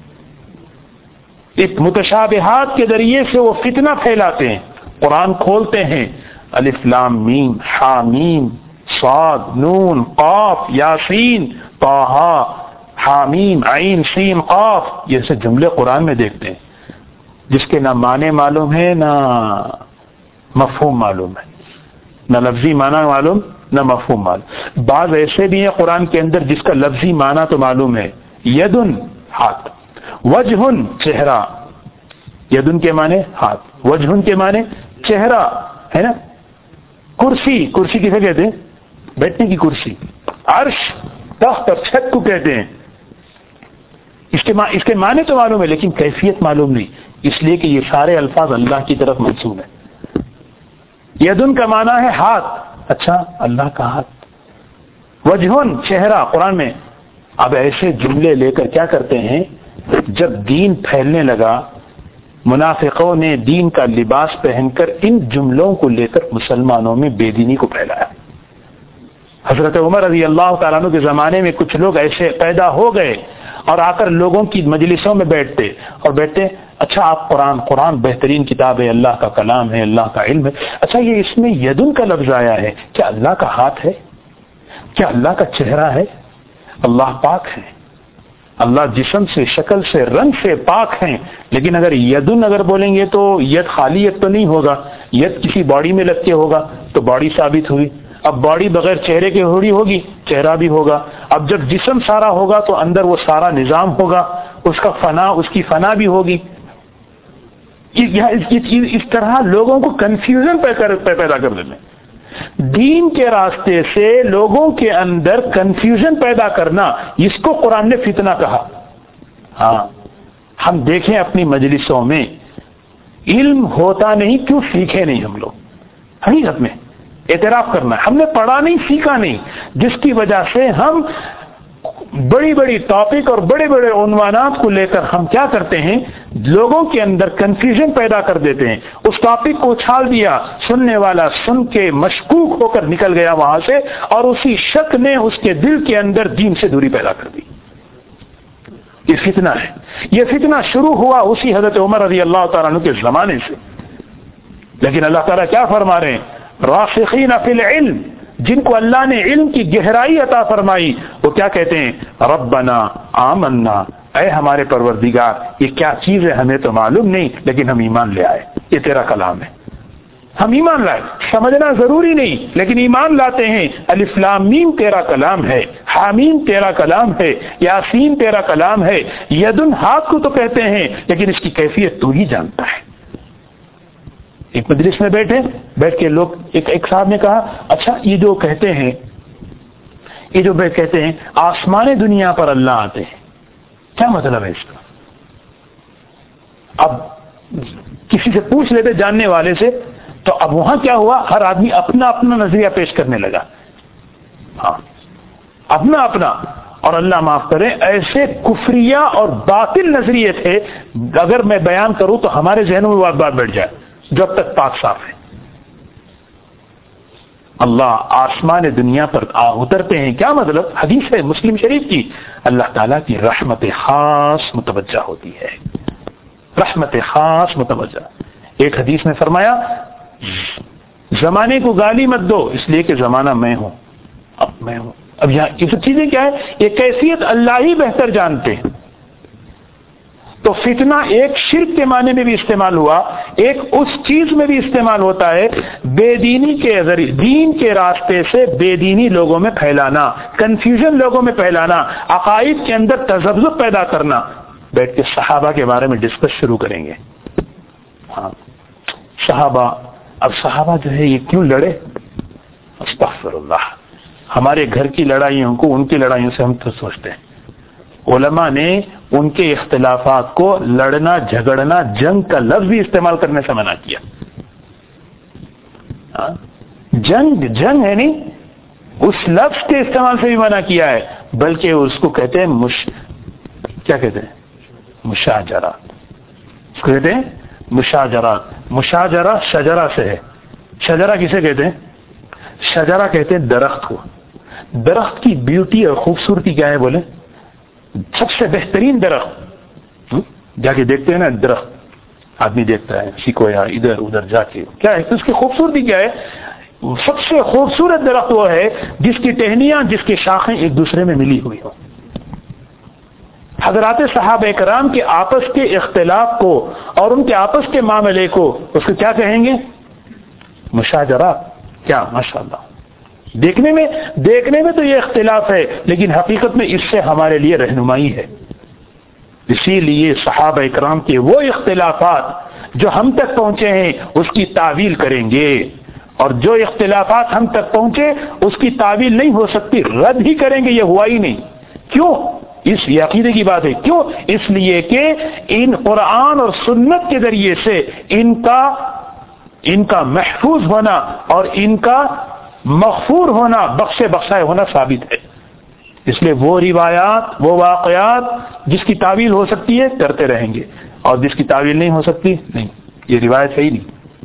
اس متشابہات کے ذریعے سے وہ فتنہ پھیلاتے ہیں. قرآن کھولتے ہیں الف لام میم حامیم صاد نون قاف یاسین طہ حامیم عین سین قاف، یہ سے جملے قرآن میں دیکھتے ہیں جس کے نہ معنی معلوم ہے نہ مفہوم معلوم ہے، نہ لفظی معنی معلوم نہ مفہوم معلوم. بعض ایسے بھی ہیں قرآن کے اندر جس کا لفظی معنی تو معلوم ہے، یدن ہاتھ، وجہن چہرہ. یدن کے معنی ہاتھ، وجہن کے معنی چہرہ ہے نا. کرسی، کرسی کسے کہتے ہیں؟ بیٹھنے کی کرسی. عرش، تخت اور چھت کو کہتے ہیں. اس کے اس کے معنی تو معلوم ہے لیکن کیفیت معلوم نہیں، اس لیے کہ یہ سارے الفاظ اللہ کی طرف منسوب ہیں. یدن کا معنی ہے ہاتھ، اچھا اللہ کا ہاتھ. وجہن چہرہ قرآن میں. اب ایسے جملے لے کر کیا کرتے ہیں؟ جب دین پھیلنے لگا منافقوں نے دین کا لباس پہن کر ان جملوں کو لے کر مسلمانوں میں بے دینی کو پھیلایا. حضرت عمر رضی اللہ تعالیٰ عنہ کے زمانے میں کچھ لوگ ایسے پیدا ہو گئے اور آ کر لوگوں کی مجلسوں میں بیٹھتے اور بیٹھتے اچھا آپ قرآن قرآن بہترین کتاب ہے، اللہ کا کلام ہے، اللہ کا علم ہے. اچھا یہ اس میں یدن کا لفظ آیا ہے، کیا اللہ کا ہاتھ ہے؟ کیا اللہ کا چہرہ ہے؟ اللہ پاک ہے، اللہ جسم سے، شکل سے، رنگ سے پاک ہیں. لیکن اگر یدن اگر بولیں گے تو ید خالی ید تو نہیں ہوگا، ید کسی باڈی میں لگ کے ہوگا تو باڈی ثابت ہوئی. اب باڈی بغیر چہرے کے ہوڑی ہوگی، چہرہ بھی ہوگا. اب جب جسم سارا ہوگا تو اندر وہ سارا نظام ہوگا، اس کا فنا اس کی فنا بھی ہوگی. اس طرح لوگوں کو کنفیوژن پیدا کر دینے، دین کے راستے سے لوگوں کے اندر کنفیوژن پیدا کرنا، اس کو قرآن نے فتنہ کہا. ہاں ہم دیکھیں اپنی مجلسوں میں علم ہوتا نہیں، کیوں سیکھے نہیں ہم لوگ؟ حقیقت میں اعتراف کرنا ہے، ہم نے پڑھا نہیں، سیکھا نہیں، جس کی وجہ سے ہم بڑی بڑی ٹاپک اور بڑے بڑے عنوانات کو لے کر ہم کیا کرتے ہیں؟ لوگوں کے اندر کنفیوژن پیدا کر دیتے ہیں. اس ٹاپک کو اچھال دیا، سننے والا سن کے مشکوک ہو کر نکل گیا وہاں سے، اور اسی شک نے اس کے دل کے اندر دین سے دوری پیدا کر دی. یہ فتنہ ہے. یہ فتنہ شروع ہوا اسی حضرت عمر رضی اللہ تعالیٰ عنہ کے زمانے سے. لیکن اللہ تعالیٰ کیا فرما رہے ہیں؟ راسخین فی العلم، جن کو اللہ نے علم کی گہرائی عطا فرمائی، وہ کیا کہتے ہیں؟ ربنا آمنا، اے ہمارے پروردگار یہ کیا چیز ہے ہمیں تو معلوم نہیں لیکن ہم ایمان لے آئے، یہ تیرا کلام ہے، ہم ایمان لائے. سمجھنا ضروری نہیں لیکن ایمان لاتے ہیں. الف لام میم تیرا کلام ہے، حامیم تیرا کلام ہے، یاسین تیرا کلام ہے. یدن ہاتھ کو تو کہتے ہیں لیکن اس کی کیفیت تو ہی جانتا ہے. ایک مجلس میں بیٹھے بیٹھ کے لوگ ایک ایک صاحب نے کہا اچھا یہ جو کہتے ہیں یہ جو کہتے ہیں آسمان دنیا پر اللہ آتے ہیں، کیا مطلب ہے اس کا؟ اب کسی سے پوچھ لیتے جاننے والے سے، تو اب وہاں کیا ہوا؟ ہر آدمی اپنا اپنا نظریہ پیش کرنے لگا. ہاں اپنا اپنا. اور اللہ معاف کرے ایسے کفریہ اور باطل نظریے تھے، اگر میں بیان کروں تو ہمارے ذہنوں میں بات بات بیٹھ جائے، جو اب تک پاک صاف ہے. اللہ آسمان دنیا پر اترتے ہیں، کیا مطلب؟ حدیث ہے مسلم شریف کی، اللہ تعالیٰ کی رحمت خاص متوجہ ہوتی ہے، رحمت خاص متوجہ. ایک حدیث میں فرمایا زمانے کو گالی مت دو اس لیے کہ زمانہ میں ہوں، اب میں ہوں. اب یہاں یہ سب چیزیں کیا ہے؟ یہ کیفیت اللہ ہی بہتر جانتے ہیں. تو فتنہ ایک شرک کے معنی میں بھی استعمال ہوا، ایک اس چیز میں بھی استعمال ہوتا ہے بے دینی کے ذریعے، دین کے راستے سے بے دینی لوگوں میں پھیلانا، کنفیوژن لوگوں میں پھیلانا، عقائد کے اندر تذبذب پیدا کرنا. بیٹھ کے صحابہ کے بارے میں ڈسکس شروع کریں گے. ہاں صحابہ، اب صحابہ جو ہے یہ کیوں لڑے؟ استغفر اللہ، ہمارے گھر کی لڑائیوں کو ان کی لڑائیوں سے ہم تو سوچتے ہیں. علماء نے ان کے اختلافات کو لڑنا، جھگڑنا، جنگ کا لفظ بھی استعمال کرنے سے منع کیا. جنگ جنگ ہے نہیں، اس لفظ کے استعمال سے بھی منع کیا ہے، بلکہ اس کو کہتے ہیں مش کیا کہتے ہیں مشاجرات. اس کو کہتے ہیں مشاجرات. مشاجرہ شجرہ سے ہے. شجرہ کسے کہتے ہیں؟ شجرہ کہتے ہیں درخت کو. درخت کی بیوٹی اور خوبصورتی کیا ہے بولے؟ سب سے بہترین درخت جا کے دیکھتے ہیں نا، درخت آدمی دیکھتا ہے سیکویا ادھر ادھر جا کے، کیا ہے اس کی خوبصورتی کیا ہے؟ سب سے خوبصورت درخت وہ ہے جس کی ٹہنیاں، جس کی شاخیں ایک دوسرے میں ملی ہوئی ہوں. حضرات صحابہ کرام کے آپس کے اختلاف کو اور ان کے آپس کے معاملے کو اس کو کیا کہیں گے؟ مشاجرہ. کیا ماشاءاللہ، دیکھنے میں دیکھنے میں تو یہ اختلاف ہے، لیکن حقیقت میں اس سے ہمارے لیے رہنمائی ہے. اسی لیے صحابہ کرام کے وہ اختلافات جو ہم تک پہنچے ہیں اس کی تعویل کریں گے، اور جو اختلافات ہم تک پہنچے اس کی تعویل نہیں ہو سکتی، رد ہی کریں گے. یہ ہوا ہی نہیں. کیوں؟ اس عقیدے کی بات ہے. کیوں؟ اس لیے کہ ان قرآن اور سنت کے ذریعے سے ان کا ان کا محفوظ ہونا اور ان کا مغفور ہونا، بخشے بخشائے ہونا ثابت ہے. اس لیے وہ روایات، وہ واقعات جس کی تعویل ہو سکتی ہے کرتے رہیں گے، اور جس کی تعویل نہیں ہو سکتی نہیں. یہ روایت ہے ہی نہیں.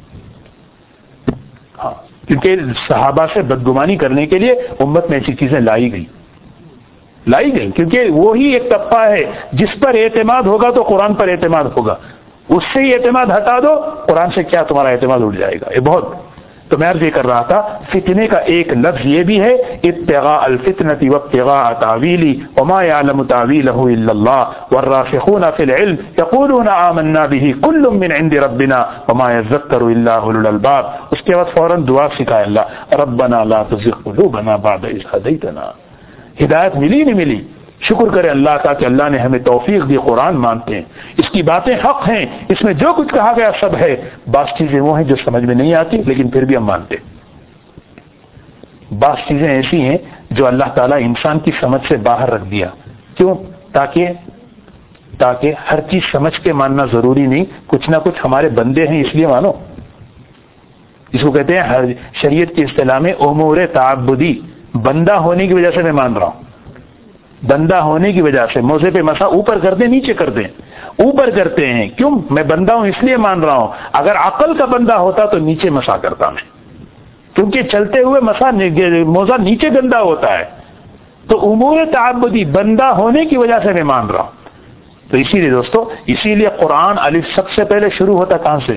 ہاں، کیونکہ صحابہ سے بدگمانی کرنے کے لیے امت میں ایسی چیزیں لائی گئی لائی گئی کیونکہ وہی ایک طبقہ ہے جس پر اعتماد ہوگا تو قرآن پر اعتماد ہوگا. اس سے ہی اعتماد ہٹا دو، قرآن سے کیا تمہارا اعتماد اٹھ جائے گا. یہ بہت تو میں عرض یہ کر رہا تھا، فتنے کا ایک لفظ یہ بھی ہے ابتغاء الفتنة وابتغاء تعویلی وما يعلم تعویلہ الا اللہ والراسخون فی العلم یقولون آمنا به کل من عند ربنا وما يذکر الا اولو الالباب. اس کے بعد فوراً دعا سکھائے اللہ، ربنا لا تزغ قلوبنا بعد اذ ہدیتنا. ہدایت ملی نہیں ملی، شکر کرے اللہ کا کہ اللہ نے ہمیں توفیق دی. قرآن مانتے ہیں، اس کی باتیں حق ہیں، اس میں جو کچھ کہا گیا سب ہے. بعض چیزیں وہ ہیں جو سمجھ میں نہیں آتی لیکن پھر بھی ہم مانتے. بعض چیزیں ایسی ہیں جو اللہ تعالیٰ انسان کی سمجھ سے باہر رکھ دیا. کیوں؟ تاکہ تاکہ ہر چیز سمجھ کے ماننا ضروری نہیں، کچھ نہ کچھ ہمارے بندے ہیں اس لیے مانو. اس کو کہتے ہیں ہر شریعت کی اصطلاح میں امور تعبدی. بندہ ہونے کی وجہ سے میں مان رہا ہوں، بندہ ہونے کی وجہ سے موزے پہ مسا اوپر کر دیں نیچے کر دیں، اوپر کرتے ہیں. کیوں؟ میں بندہ ہوں اس لیے مان رہا ہوں. اگر عقل کا بندہ ہوتا تو نیچے مسا کرتا میں، کیونکہ چلتے ہوئے مسا موزہ نیچے گندا ہوتا ہے. تو امور تعبدی بندہ ہونے کی وجہ سے میں مان رہا ہوں. تو اسی لیے دوستو، اسی لیے قرآن الف سب سے پہلے شروع ہوتا کہاں سے؟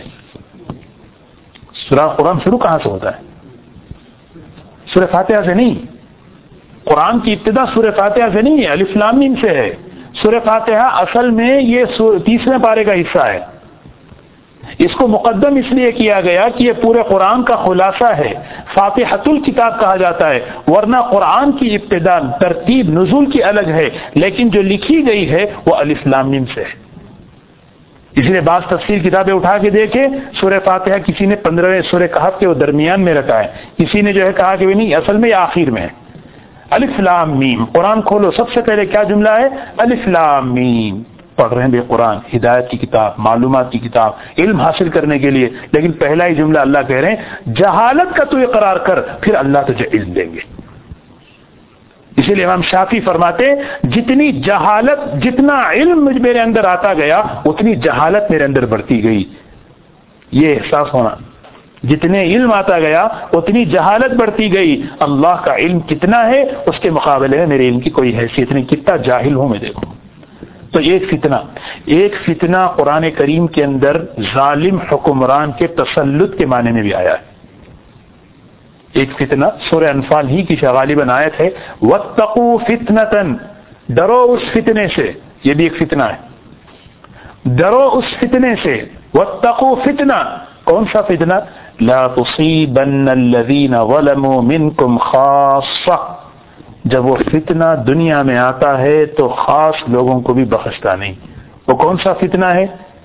سورہ قرآن شروع کہاں سے ہوتا ہے؟ سورہ فاتحہ سے نہیں. قرآن کی ابتدا سورہ فاتحہ سے نہیں ہے، الف لام میم سے ہے. سورہ فاتحہ اصل میں یہ تیسرے پارے کا حصہ ہے. اس کو مقدم اس لیے کیا گیا کہ یہ پورے قرآن کا خلاصہ ہے. فاتحۃ الکتاب کہا جاتا ہے، ورنہ قرآن کی ابتدا ترتیب نزول کی الگ ہے، لیکن جو لکھی گئی ہے وہ الف لام میم سے ہے. اس لیے بعض تفسیر کتابیں اٹھا کے دیکھیں، سورہ فاتحہ کسی نے پندرہویں سورہ کہف کے وہ درمیان میں رکھا ہے، کسی نے جو ہے کہا کہ نہیں اصل میں یہ آخر میں ہے. الف لام میم، قرآن کھولو سب سے پہلے کیا جملہ ہے؟ الف لام میم. پڑھ رہے ہیں بے قرآن، ہدایت کی کتاب، معلومات کی کتاب، علم حاصل کرنے کے لیے، لیکن پہلا ہی جملہ اللہ کہہ رہے ہیں جہالت کا تو اقرار کر، پھر اللہ تجھے علم دیں گے. اسی لیے امام شافعی فرماتے جتنی جہالت جتنا علم میرے اندر آتا گیا اتنی جہالت میرے اندر بڑھتی گئی. یہ احساس ہونا، جتنے علم آتا گیا اتنی جہالت بڑھتی گئی. اللہ کا علم کتنا ہے اس کے مقابلے میں میرے علم کی کوئی حیثیت نہیں، کتنا جاہل ہوں میں دیکھو. تو ایک فتنہ ایک فتنہ قرآن کریم کے اندر ظالم حکمران کے تسلط کے معنی میں بھی آیا ہے. ایک فتنہ سورہ انفال ہی کی غالباً آیت ہے، واتقوا فتنة، ڈرو اس فتنے سے. یہ بھی ایک فتنہ ہے، ڈرو اس فتنے سے. واتقوا فتنہ، کون سا فتنہ؟ لا تصیبن الذین ظلموا منکم خاصہ. جب وہ فتنہ دنیا میں آتا ہے تو خاص لوگوں کو بھی بخشتا نہیں. وہ کون سا فتنہ ہے؟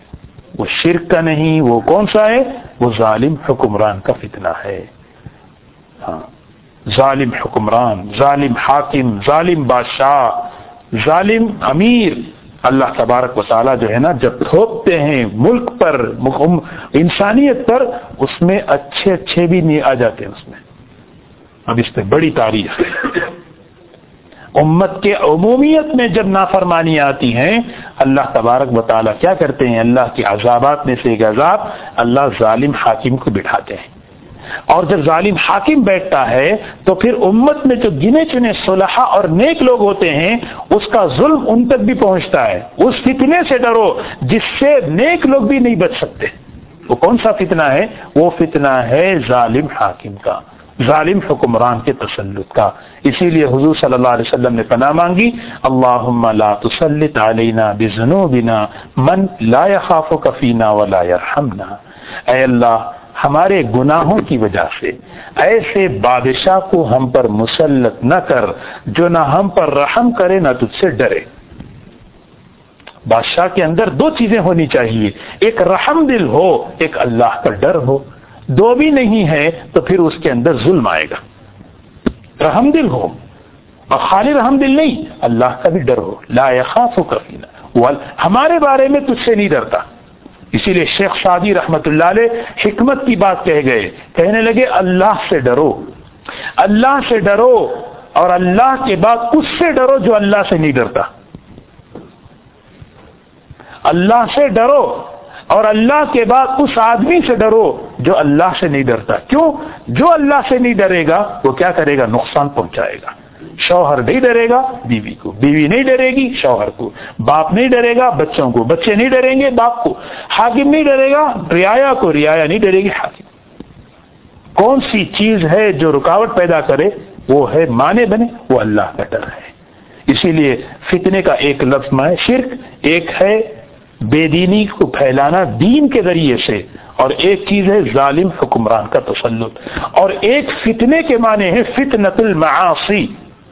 وہ شرک کا نہیں، وہ کون سا ہے؟ وہ ظالم حکمران کا فتنہ ہے. ہاں، ظالم حکمران، ظالم حاکم، ظالم بادشاہ، ظالم امیر، اللہ تبارک و تعالیٰ جو ہے نا جب تھوپتے ہیں ملک پر، انسانیت پر، اس میں اچھے اچھے بھی نہیں آ جاتے ہیں اس میں. اب اس پہ بڑی تاریخ ہے. امت کے عمومیت میں جب نافرمانی آتی ہیں، اللہ تبارک و تعالیٰ کیا کرتے ہیں؟ اللہ کے عذابات میں سے ایک عذاب، اللہ ظالم حاکم کو بٹھاتے ہیں. اور جب ظالم حاکم بیٹھتا ہے تو پھر امت میں جو گنے چنے صلحاء اور نیک لوگ ہوتے ہیں، اس کا ظلم ان تک بھی پہنچتا ہے. اس فتنے سے ڈرو جس سے نیک لوگ بھی نہیں بچ سکتے. وہ کون سا فتنہ ہے؟ وہ فتنہ ہے ظالم حاکم کا، ظالم حکمران کے تسلط کا. اسی لیے حضور صلی اللہ علیہ وسلم نے پناہ مانگی، اللہم لا تسلط علینا بذنوبنا من لا یخافک فینا ولا یرحمنا. اے اللہ، ہمارے گناہوں کی وجہ سے ایسے بادشاہ کو ہم پر مسلط نہ کر جو نہ ہم پر رحم کرے نہ تجھ سے ڈرے. بادشاہ کے اندر دو چیزیں ہونی چاہیے، ایک رحم دل ہو، ایک اللہ کا ڈر ہو. دو بھی نہیں ہے تو پھر اس کے اندر ظلم آئے گا. رحم دل ہو، اور خالی رحم دل نہیں، اللہ کا بھی ڈر ہو. لا یخافک فینا، ہمارے بارے میں تجھ سے نہیں ڈرتا. اسی لیے شیخ سعدی رحمت اللہ علیہ حکمت کی بات کہہ گئے، کہنے لگے اللہ سے ڈرو، اللہ سے ڈرو، اور اللہ کے بعد اس سے ڈرو جو اللہ سے نہیں ڈرتا. اللہ سے ڈرو اور اللہ کے بعد اس آدمی سے ڈرو جو اللہ سے نہیں ڈرتا. کیوں؟ جو اللہ سے نہیں ڈرے گا وہ کیا کرے گا؟ نقصان پہنچائے گا. شوہر نہیں ڈرے گا بیوی کو، بیوی نہیں ڈرے گی شوہر کو، باپ نہیں ڈرے گا بچوں کو، بچے نہیں ڈریں گے باپ کو، حاکم نہیں ڈرے گا رعایا کو، رعایا نہیں ڈرے گی حاکم. کون سی چیز ہے جو رکاوٹ پیدا کرے؟ وہ ہے مانے بنے، وہ اللہ کا ڈر ہے. اسی لیے فتنے کا ایک لفظ ہے شرک، ایک ہے بے دینی کو پھیلانا دین کے ذریعے سے، اور ایک چیز ہے ظالم حکمران کا تسلط. اور ایک فتنے کے معنی ہے فتنۃ المعاصی،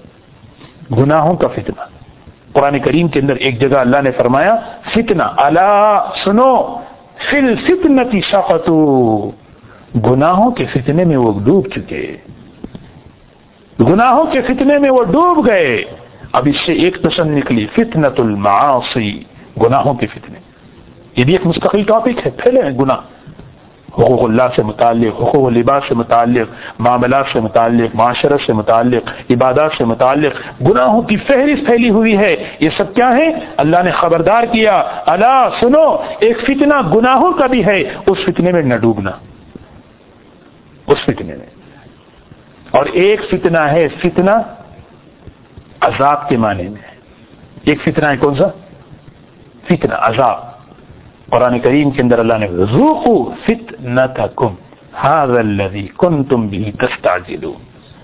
گناہوں کا فتنہ. قرآن کریم کے اندر ایک جگہ اللہ نے فرمایا فتنہ، الا سنو، فی الفتنۃ سقطوا، گناہوں کے فتنے میں وہ ڈوب چکے، گناہوں کے فتنے میں وہ ڈوب گئے. اب اس سے ایک قسم نکلی فتنۃ المعاصی، گناہوں کے فتنے. یہ بھی ایک مستقل ٹاپک ہے، پھیلے ہیں گناہ، حقوق اللہ سے متعلق، حقوق لباس سے متعلق، معاملات سے متعلق، معاشرت سے متعلق، عبادات سے متعلق گناہوں کی فہرست پھیلی ہوئی ہے. یہ سب کیا ہے؟ اللہ نے خبردار کیا، الا سنو، ایک فتنہ گناہوں کا بھی ہے، اس فتنے میں نہ ڈوبنا، اس فتنے میں. اور ایک فتنہ ہے فتنہ عذاب کے معنی میں. ایک فتنہ ہے کون سا؟ فتنہ عذاب. قرآن کریم کے اندر اللہ نے ذوقوا فتنتکم ھذا الذی کنتم به تستعجلون،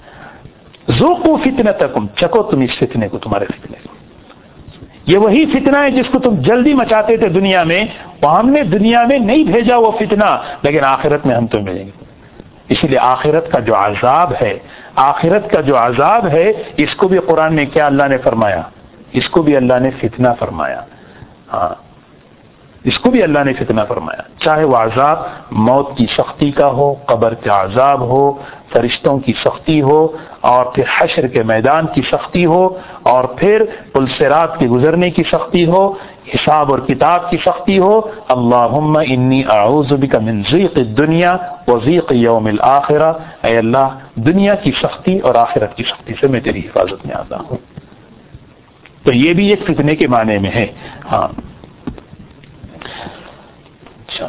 ذوقوا فتنتکم، چکو تم اس فتنے کو، تمہارے فتنے کو. یہ وہی فتنہ ہے جس کو تم جلدی مچاتے تھے دنیا میں، وہ ہم نے دنیا میں نہیں بھیجا وہ فتنہ، لیکن آخرت میں ہم تمہیں ملیں گے. اسی لیے آخرت کا جو عذاب ہے، آخرت کا جو عذاب ہے، اس کو بھی قرآن میں کیا اللہ نے فرمایا؟ اس کو بھی اللہ نے فتنہ فرمایا. ہاں، اس کو بھی اللہ نے فتنہ فرمایا. چاہے وہ عذاب موت کی سختی کا ہو، قبر کا عذاب ہو، فرشتوں کی سختی ہو، اور پھر حشر کے میدان کی سختی ہو، اور پھر پل صراط کے گزرنے کی سختی ہو، حساب اور کتاب کی سختی ہو. اللہم انی اعوذ بک من ضیق الدنیا وضیق یوم الآخرہ، اے اللہ دنیا کی سختی اور آخرت کی سختی سے میں تیری حفاظت میں آتا ہوں. تو یہ بھی ایک فتنے کے معنی میں ہے. ہاں اچھا،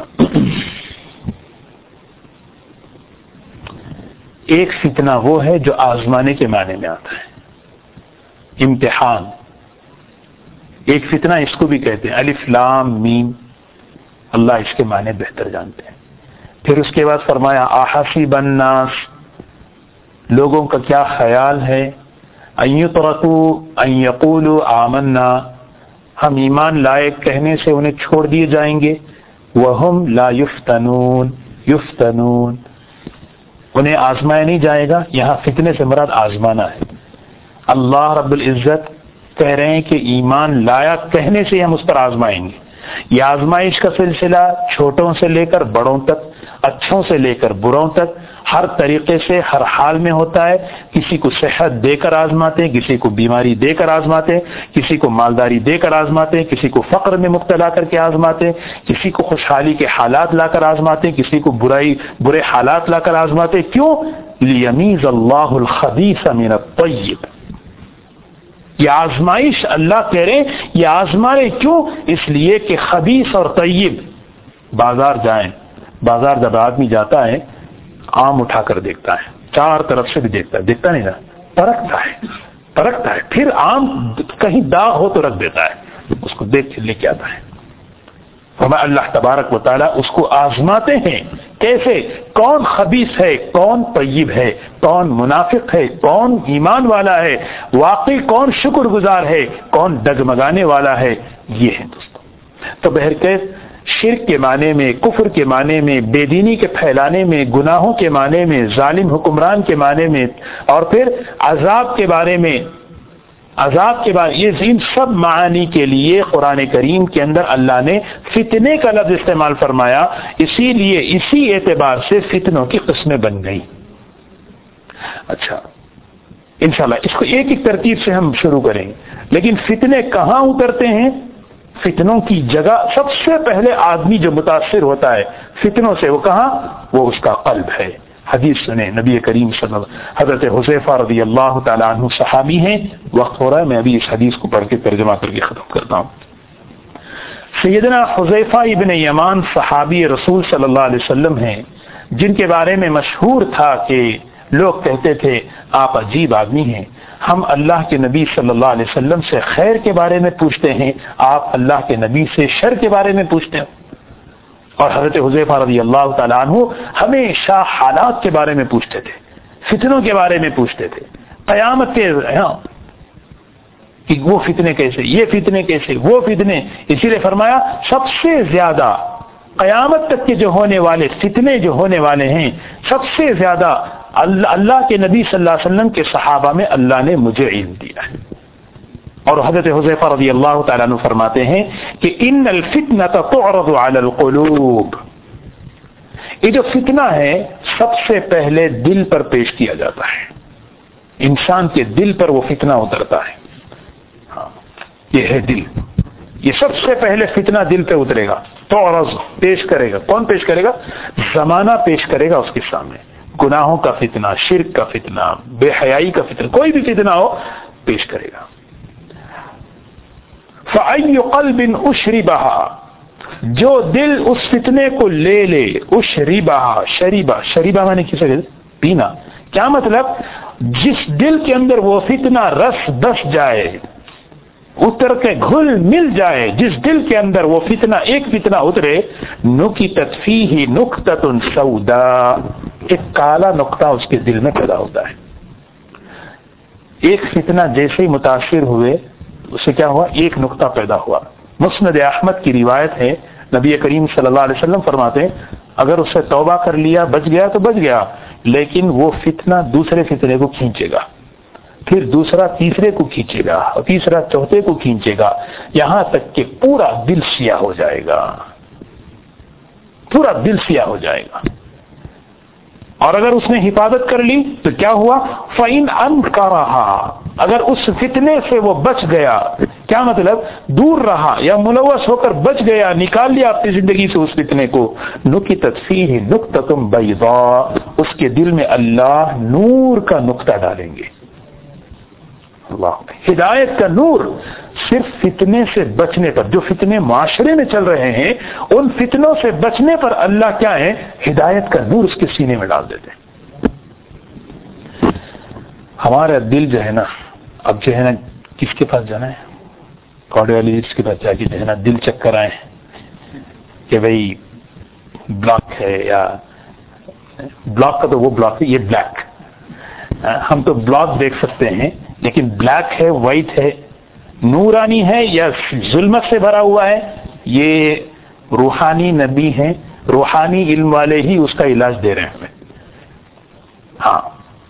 ایک فتنہ وہ ہے جو آزمانے کے معنی میں آتا ہے، امتحان. ایک فتنہ اس کو بھی کہتے ہیں الف لام میم، اللہ اس کے معنی بہتر جانتے ہیں. پھر اس کے بعد فرمایا احسب الناس، لوگوں کا کیا خیال ہے، ان یترکوا ان یقولوا آمنا، ہم ایمان لائے کہنے سے انہیں چھوڑ دیے جائیں گے، وہم لا یفتنون، یفتنون انہیں آزمایا نہیں جائے گا. یہاں فتنے سے مراد آزمانا ہے. اللہ رب العزت کہہ رہے ہیں کہ ایمان لایا کہنے سے ہم اس پر آزمائیں گے. یہ آزمائش کا سلسلہ چھوٹوں سے لے کر بڑوں تک، اچھوں سے لے کر بروں تک، ہر طریقے سے ہر حال میں ہوتا ہے۔ کسی کو صحت دے کر آزماتے ہیں، کسی کو بیماری دے کر آزماتے ہیں، کسی کو مالداری دے کر آزماتے ہیں، کسی کو فقر میں مبتلا کر کے آزماتے ہیں، کسی کو خوشحالی کے حالات لا کر آزماتے ہیں، کسی کو برائی برے حالات لا کر آزماتے ہیں۔ کیوں؟ لیمیز اللہ الخبیث من الطیب۔ یہ آزمائش اللہ کہہ رہے یہ آزما رہے کیوں؟ اس لیے کہ خبیث اور طیب، بازار جائیں، بازار جب آدمی جاتا ہے آم اٹھا کر دیکھتا ہے، چار طرف سے بھی دیکھتا ہے، دیکھتا نہیں نا، پرکھتا ہے پرکھتا ہے پھر آم کہیں داغ ہو تو رکھ دیتا ہے، اس کو دیکھ کے لے کے آتا ہے۔ ہمیں اللہ تبارک و تعالیٰ اس کو آزماتے ہیں، کیسے؟ کون خبیث ہے، کون طیب ہے، کون منافق ہے، کون ایمان والا ہے، واقعی کون شکر گزار ہے، کون ڈگمگانے والا ہے، یہ ہے دوستو۔ تو بہرکیف شرک کے معنی میں، کفر کے معنی میں، بے دینی کے پھیلانے میں، گناہوں کے معنی میں، ظالم حکمران کے معنی میں، اور پھر عذاب کے بارے میں، عذاب کے بعد یہ ان سب معانی کے لیے قرآن کریم کے اندر اللہ نے فتنے کا لفظ استعمال فرمایا، اسی لیے اسی اعتبار سے فتنوں کی قسمیں بن گئی۔ اچھا انشاءاللہ اس کو ایک ایک ترتیب سے ہم شروع کریں گے، لیکن فتنے کہاں اترتے ہیں؟ فتنوں کی جگہ سب سے پہلے آدمی جو متاثر ہوتا ہے فتنوں سے، وہ کہاں؟ وہ اس کا قلب ہے۔ حدیث سنیں نبی کریم صلی اللہ علیہ وسلم، حضرت حذیفہ رضی اللہ تعالیٰ عنہ صحابی ہیں، وقت ہو رہا ہے میں ابھی اس حدیث کو پڑھ کے ترجمہ کر کے ختم کرتا ہوں۔ سیدنا حذیفہ ابن یمان صحابی رسول صلی اللہ علیہ وسلم ہیں، جن کے بارے میں مشہور تھا کہ لوگ کہتے تھے آپ عجیب آدمی ہیں، ہم اللہ کے نبی صلی اللہ علیہ وسلم سے خیر کے بارے میں پوچھتے ہیں، آپ اللہ کے نبی سے شر کے بارے میں پوچھتے ہیں۔ اور حضرت حذیفہ رضی اللہ تعالیٰ عنہ ہمیشہ حالات کے بارے میں پوچھتے تھے، فتنوں کے بارے میں پوچھتے تھے، قیامت کے ہاں کہ وہ فتنے کیسے، یہ فتنے کیسے، وہ فتنے۔ اسی لیے فرمایا سب سے زیادہ قیامت تک کے جو ہونے والے فتنے جو ہونے والے ہیں، سب سے زیادہ اللہ اللہ کے نبی صلی اللہ علیہ وسلم کے صحابہ میں اللہ نے مجھے علم دیا ہے۔ اور حضرت حذیفہ رضی اللہ تعالیٰ عنہ فرماتے ہیں کہ ان الفتنہ تعرض علی القلوب، یہ جو فتنہ ہے سب سے پہلے دل پر پیش کیا جاتا ہے، انسان کے دل پر وہ فتنہ اترتا ہے۔ ہاں یہ ہے دل، یہ سب سے پہلے فتنہ دل پہ اترے گا، تعرض پیش کرے گا۔ کون پیش کرے گا؟ زمانہ پیش کرے گا اس کے سامنے، گناہوں کا فتنہ، شرک کا فتنہ، بے حیائی کا فتنہ، کوئی بھی فتنہ ہو پیش کرے گا۔ فَأَيُّ قَلْبٍ أُشْرِبَهَا، جو دل اس فتنے کو لے لے، أُشْرِبَهَا، شریبہ، شریبہ مانے کسے کہتے پینا، کیا مطلب؟ جس دل کے اندر وہ فتنہ رس بس جائے، اتر کے گھل مل جائے، جس دل کے اندر وہ فتنہ ایک فتنہ اترے، نُكِتَتْ فِيهِ نُكْتَةٌ سَوْدَاء، ایک کالا نقطہ اس کے دل میں پیدا ہوتا ہے۔ ایک فتنہ جیسے ہی متاثر ہوئے اسے کیا ہوا؟ ایک نقطہ پیدا ہوا۔ مسند احمد کی روایت ہے، نبی کریم صلی اللہ علیہ وسلم فرماتے ہیں اگر اس سے توبہ کر لیا بچ گیا تو بچ گیا، لیکن وہ فتنہ دوسرے فتنے کو کھینچے گا، پھر دوسرا تیسرے کو کھینچے گا، اور تیسرا چوتھے کو کھینچے گا، یہاں تک کہ پورا دل سیاہ ہو جائے گا، پورا دل سیاہ ہو جائے گا۔ اور اگر اس نے حفاظت کر لی تو کیا ہوا؟ فَإِنْ أَنْكَرَهَا، اگر اس فتنے سے وہ بچ گیا، کیا مطلب؟ دور رہا یا ملوث ہو کر بچ گیا، نکال لیا اپنی زندگی سے اس فتنے کو، نُكِتَتْ فِيهِ نُكْتَةٌ بَيْضَاء، اس کے دل میں اللہ نور کا نقطہ ڈالیں گے۔ اللہ، ہدایت کا نور صرف فتنے سے بچنے پر، جو فتنے معاشرے میں چل رہے ہیں ان فتنوں سے بچنے پر اللہ کیا ہے؟ ہدایت کا نور اس کے سینے میں ڈال دیتے ہیں۔ ہمارا دل جو ہے نا، اب جو ہے نا کس کے پاس جانا ہے؟ کارڈیالوجسٹ کے پاس جا کے جو ہے نا دل چیک کرائیں کہ بھئی بلاک ہے، یا بلاک کا تو وہ بلاک ہے، یہ بلیک، ہم تو بلاک دیکھ سکتے ہیں لیکن بلیک ہے، وائٹ ہے، نورانی ہے یا ظلمت سے بھرا ہوا ہے، یہ روحانی نبی ہیں، روحانی علم والے ہی اس کا علاج دے رہے ہیں ہمیں۔ ہاں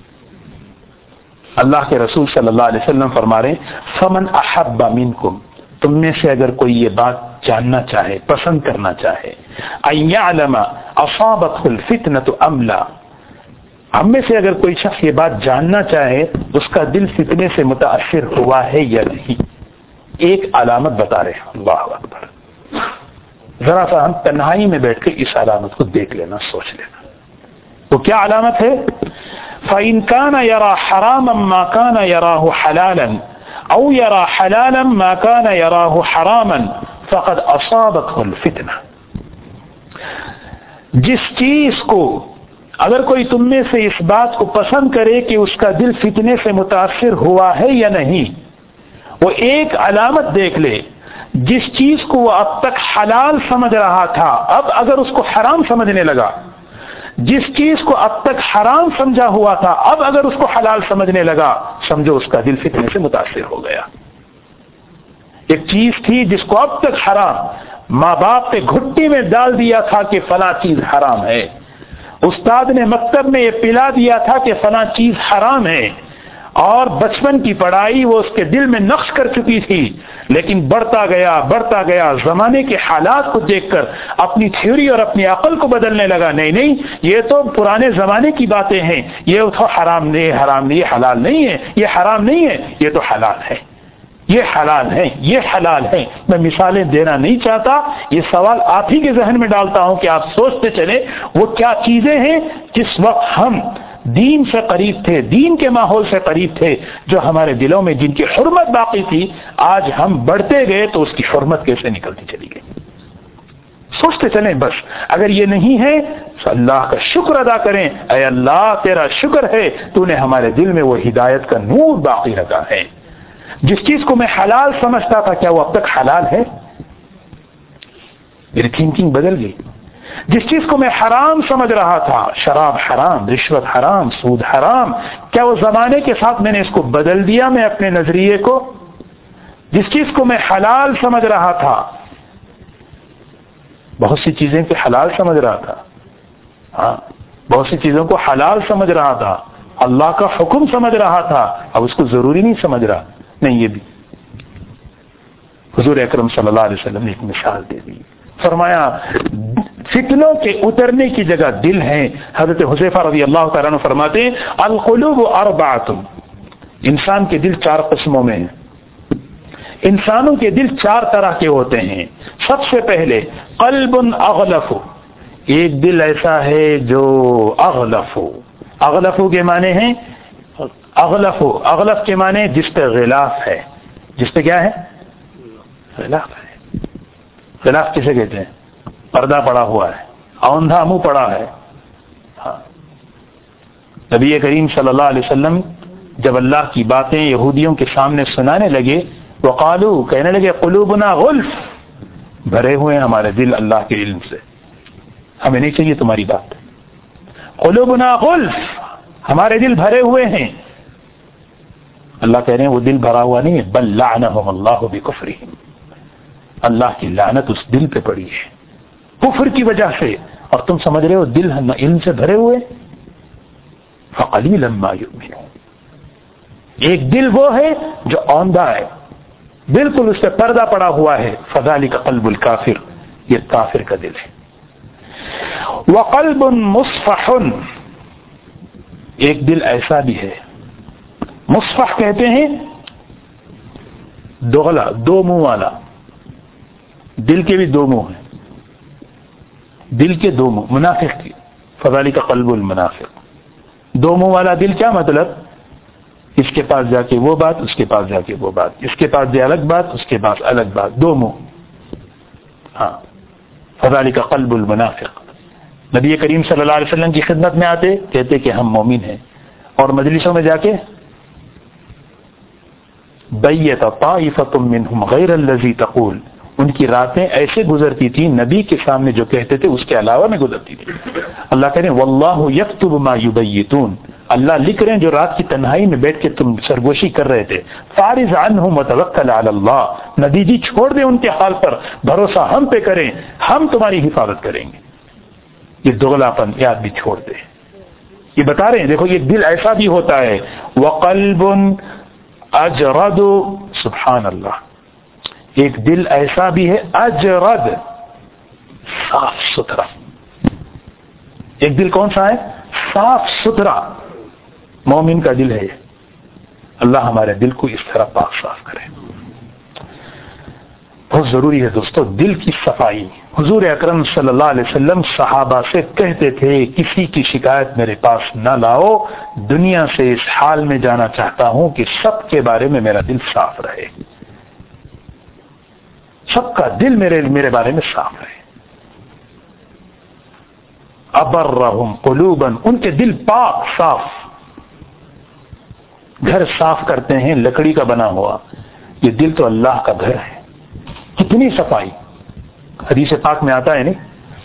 اللہ کے رسول صلی اللہ علیہ وسلم فرما رہے ہیں فمن احب منکم، تم میں سے اگر کوئی یہ بات جاننا چاہے، پسند کرنا چاہے، ان یعلم اصابته الفتنة ام لا، ہم میں سے اگر کوئی شخص یہ بات جاننا چاہے اس کا دل فتنے سے متاثر ہوا ہے یا نہیں، ایک علامت بتا رہے ہیں. اللہ اکبر. ذرا سا ہم تنہائی میں بیٹھ کے اس علامت کو دیکھ لینا، سوچ لینا. وہ کیا علامت ہے؟ فَإِن كَانَ يَرَى حَرَامًا مَا كَانَ يَرَاهُ حَلَالًا أَوْ يَرَى حَلَالًا مَا كَانَ يَرَاهُ حَرَامًا فَقَدْ أَصَابَتْهُ الْفِتْنَةُ. جس چیز کو اگر کوئی تم میں سے اس بات کو پسند کرے کہ اس کا دل فتنے سے متاثر ہوا ہے یا نہیں، وہ ایک علامت دیکھ لے. جس چیز کو وہ اب تک حلال سمجھ رہا تھا اب اگر اس کو حرام سمجھنے لگا، جس چیز کو اب تک حرام سمجھا ہوا تھا اب اگر اس کو حلال سمجھنے لگا، سمجھو اس کا دل فتنے سے متاثر ہو گیا. ایک چیز تھی جس کو اب تک حرام، ماں باپ نے گھٹی میں ڈال دیا تھا کہ فلاں چیز حرام ہے، استاد نے مکتب میں یہ پلا دیا تھا کہ فلاں چیز حرام ہے، اور بچپن کی پڑھائی وہ اس کے دل میں نقش کر چکی تھی، لیکن بڑھتا گیا بڑھتا گیا زمانے کے حالات کو دیکھ کر اپنی تھیوری اور اپنی عقل کو بدلنے لگا. نہیں نہیں یہ تو پرانے زمانے کی باتیں ہیں، یہ تو حرام نہیں، حرام نہیں، یہ حلال نہیں ہے، یہ حرام نہیں ہے، یہ تو حلال ہے، یہ حلال ہے، یہ حلال ہے. میں مثالیں دینا نہیں چاہتا، یہ سوال آپ ہی کے ذہن میں ڈالتا ہوں کہ آپ سوچتے چلیں وہ کیا چیزیں ہیں جس وقت ہم دین سے قریب تھے، دین کے ماحول سے قریب تھے، جو ہمارے دلوں میں جن کی حرمت باقی تھی، آج ہم بڑھتے گئے تو اس کی حرمت کیسے نکلتی چلی گئی. سوچتے چلیں بس. اگر یہ نہیں ہے تو اللہ کا شکر ادا کریں. اے اللہ تیرا شکر ہے تو نے ہمارے دل میں وہ ہدایت کا نور باقی رکھا ہے. جس چیز کو میں حلال سمجھتا تھا کیا وہ اب تک حلال ہے؟ میری تھنکنگ بدل گئی. جس چیز کو میں حرام سمجھ رہا تھا، شراب حرام، رشوت حرام، سود حرام، کیا وہ زمانے کے ساتھ میں نے اس کو بدل دیا میں اپنے نظریے کو؟ جس چیز کو میں حلال سمجھ رہا تھا، بہت سی چیزیں کہ حلال سمجھ رہا تھا، ہاں بہت سی چیزوں کو حلال سمجھ رہا تھا، اللہ کا حکم سمجھ رہا تھا، اب اس کو ضروری نہیں سمجھ رہا. نہیں، یہ بھی حضور اکرم صلی اللہ علیہ وسلم نے ایک مثال دے دی. فرمایا فتنوں کے اترنے کی جگہ دل ہے. حضرت حذیفہ رضی اللہ تعالیٰ عنہ فرماتے ہیں القلوب اربعۃ، انسان کے دل چار قسموں میں ہیں. انسانوں کے دل چار طرح کے ہوتے ہیں. سب سے پہلے قلب اغلف، ایک دل ایسا ہے جو اغلف ہو. اغلف کے معنی ہیں اغلف ہو، اغلف کے معنی جس پہ غلاف ہے. جس پہ کیا ہے؟ غلاف ہے. غلاف کسے کہتے ہیں؟ پردہ پڑا ہوا ہے، اوندھا منہ پڑا ہے. ہاں. نبی کریم صلی اللہ علیہ وسلم جب اللہ کی باتیں یہودیوں کے سامنے سنانے لگے، وقالو کہنے لگے قلوبنا غلف، بھرے ہوئے ہمارے دل اللہ کے علم سے، ہمیں نہیں چاہیے تمہاری بات. قلوبنا غلف، ہمارے دل بھرے ہوئے ہیں. اللہ کہہ رہے ہیں وہ دل بھرا ہوا نہیں ہے، بل لعنہم اللہ بکفرہم، اللہ کی لعنت اس دل پہ پڑی ہے کفر کی وجہ سے. اور تم سمجھ رہے ہو دل علم سے بھرے ہوئے. فقلیلا ما یؤمنون، ایک دل وہ ہے جو اوندھا ہے، بالکل اس پہ پردہ پڑا ہوا ہے. فذلک قلب الکافر، یہ کافر کا دل ہے. وقلب مصفح، ایک دل ایسا بھی ہے، مصفح کہتے ہیں دوغلا، دو منہ والا. دل کے بھی دو منہ ہیں، دل کے دو منہ، منافق کی. فذلک قلب المنافق، دو منہ والا دل. کیا مطلب؟ اس کے پاس جا کے وہ بات، اس کے پاس جا کے وہ بات، اس کے پاس جائے الگ بات، اس کے پاس الگ بات، دو منہ. ہاں فذلک قلب المنافق. نبی کریم صلی اللہ علیہ وسلم کی خدمت میں آتے، کہتے کہ ہم مومن ہیں، اور مجلسوں میں جا کے بیت طائفۃ منہم غیر الذی تقول، ان کی راتیں ایسے گزرتی تھی نبی کے سامنے جو کہتے تھے اس کے علاوہ میں گزرتی تھی. اللہ کہہ رہے ہیں واللہ یکتب ما یبیتون، اللہ لکھ رہے ہیں جو رات کی تنہائی میں بیٹھ کے تم سرگوشی کر رہے تھے. فارض عنہم وتوکل علی اللہ، نبی جی چھوڑ دیں ان کے حال پر، بھروسہ ہم پہ کریں، ہم تمہاری حفاظت کریں گے. یہ دوغلاپن یہ آدمی چھوڑ دے. یہ بتا رہے ہیں دیکھو یہ دل ایسا بھی ہوتا ہے. وقلب اجرد، سبحان اللہ، ایک دل ایسا بھی ہے اجرد، صاف ستھرا. ایک دل کون سا ہے؟ صاف ستھرا. مومن کا دل ہے یہ. اللہ ہمارے دل کو اس طرح پاک صاف کرے. بہت ضروری ہے دوستو دل کی صفائی. حضور اکرم صلی اللہ علیہ وسلم صحابہ سے کہتے تھے کسی کی شکایت میرے پاس نہ لاؤ، دنیا سے اس حال میں جانا چاہتا ہوں کہ سب کے بارے میں میرا دل صاف رہے، سب کا دل میرے میرے بارے میں صاف رہے. ابرہم قلوبا، ان کے دل پاک صاف. گھر صاف کرتے ہیں لکڑی کا بنا ہوا، یہ دل تو اللہ کا گھر ہے. کتنی صفائی. حدیث پاک میں آتا ہے نہیں،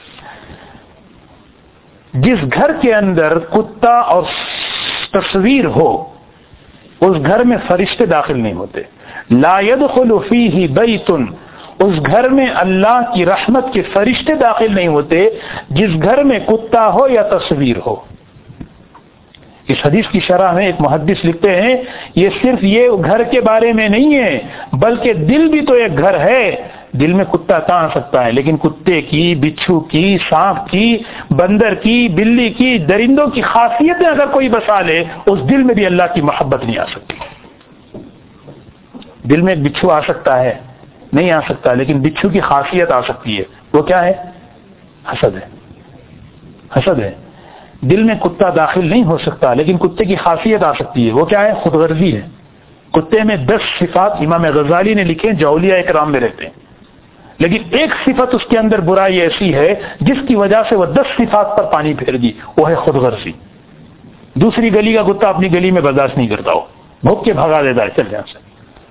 جس گھر کے اندر کتا اور تصویر ہو اس گھر میں فرشتے داخل نہیں ہوتے. لا يدخل فیہ بیت، اس گھر میں اللہ کی رحمت کے فرشتے داخل نہیں ہوتے جس گھر میں کتا ہو یا تصویر ہو. اس حدیث کی شرح میں ایک محدث لکھتے ہیں یہ صرف یہ گھر کے بارے میں نہیں ہے بلکہ دل بھی تو ایک گھر ہے. دل میں کتا کہاں آ سکتا ہے، لیکن کتے کی، بچھو کی، سانپ کی، بندر کی، بلی کی، درندوں کی خاصیتیں اگر کوئی بسا لے اس دل میں بھی اللہ کی محبت نہیں آ سکتی. دل میں ایک بچھو آ سکتا ہے، نہیں آ سکتا، لیکن بچھو کی خاصیت آ سکتی ہے. وہ کیا ہے؟ حسد ہے. حسد ہے. دل میں کتا داخل نہیں ہو سکتا لیکن کتے کی خاصیت آ سکتی ہے. وہ کیا ہے؟ خود غرضی ہے. کتے میں دس صفات امام غزالی نے لکھے جو اولیاء اکرام میں رہتے ہیں، لیکن ایک صفت اس کے اندر برائی ایسی ہے جس کی وجہ سے وہ دس صفات پر پانی پھیر دی، وہ ہے خود غرضی. دوسری گلی کا کتا اپنی گلی میں برداشت نہیں کرتا، ہو بھوک کے بھگا دیتا ہے، چل جائیں سے.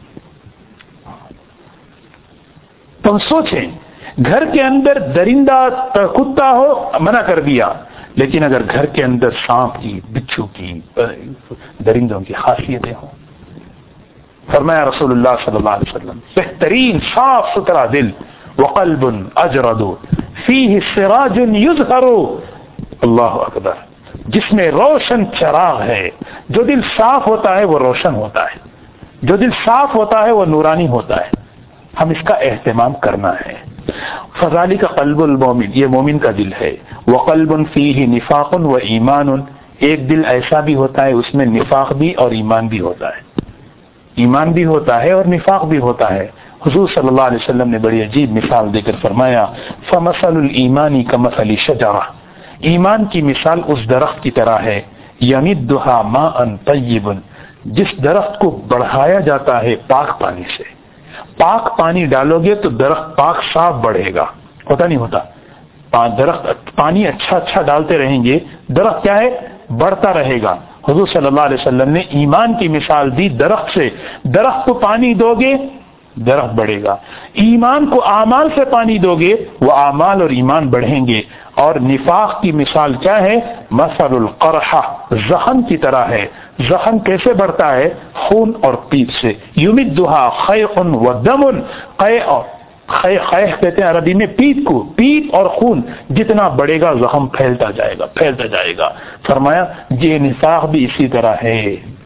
تو سوچیں گھر کے اندر درندہ کتا ہو منع کر دیا، لیکن اگر گھر کے اندر سانپ کی، بچھو کی، درندوں کی خاصیتیں ہوں. فرمایا رسول اللہ صلی اللہ علیہ وسلم بہترین صاف ستھرا دل وقلب اجرد فیہ سراج یظہر، اللہ اکبر، جس میں روشن چراغ ہے. جو دل صاف ہوتا ہے وہ روشن ہوتا ہے، جو دل صاف ہوتا ہے وہ نورانی ہوتا ہے. ہم اس کا اہتمام کرنا ہے. فذالک قلب المومن، یہ مومن کا دل ہے. وقلب فیہ نفاق و ایمان، ایک دل ایسا بھی ہوتا ہے اس میں نفاق بھی اور ایمان بھی ہوتا ہے. ایمان بھی ہوتا ہے اور نفاق بھی ہوتا ہے. حضور صلی اللہ علیہ وسلم نے بڑی عجیب مثال دے کر فرمایا فمثل الایمان کمثل شجرہ، ایمان کی مثال اس درخت کی طرح ہے یمدھا ماء طیب، جس درخت کو بڑھایا جاتا ہے پاک پانی سے. پاک پانی ڈالو گے تو درخت پاک صاف بڑھے گا. ہوتا نہیں ہوتا؟ درخت پانی اچھا اچھا ڈالتے رہیں گے، درخت کیا ہے؟ بڑھتا رہے گا. حضور صلی اللہ علیہ وسلم نے ایمان کی مثال دی درخت سے. درخت کو پانی دو گے درخت بڑھے گا، ایمان کو اعمال سے پانی دو گے وہ اعمال اور ایمان بڑھیں گے. اور نفاق کی مثال کیا ہے؟ مثل القرحہ، زخم کی طرح ہے. زخم کیسے بڑھتا ہے؟ خون اور پیپ سے. یمدھا خیخ و دم، قے اور خیخ کہتے ہیں عربی میں پیپ کو، پیپ اور خون جتنا بڑھے گا زخم پھیلتا جائے گا پھیلتا جائے گا. فرمایا یہ نفاق بھی اسی طرح ہے.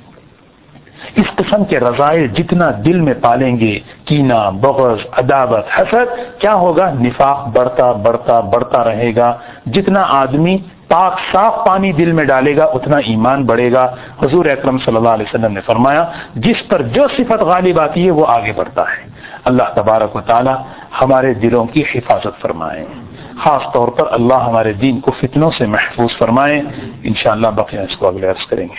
اس قسم کے رضائل جتنا دل میں پالیں گے، کینہ، بغض، عداوت، حسد، کیا ہوگا؟ نفاق بڑھتا بڑھتا بڑھتا رہے گا. جتنا آدمی پاک صاف پانی دل میں ڈالے گا اتنا ایمان بڑھے گا. حضور اکرم صلی اللہ علیہ وسلم نے فرمایا جس پر جو صفت غالب آتی ہے وہ آگے بڑھتا ہے. اللہ تبارک و تعالی ہمارے دلوں کی حفاظت فرمائے، خاص طور پر اللہ ہمارے دین کو فتنوں سے محفوظ فرمائے. انشاءاللہ بقیہ اس کو اگلے عرض کریں گے.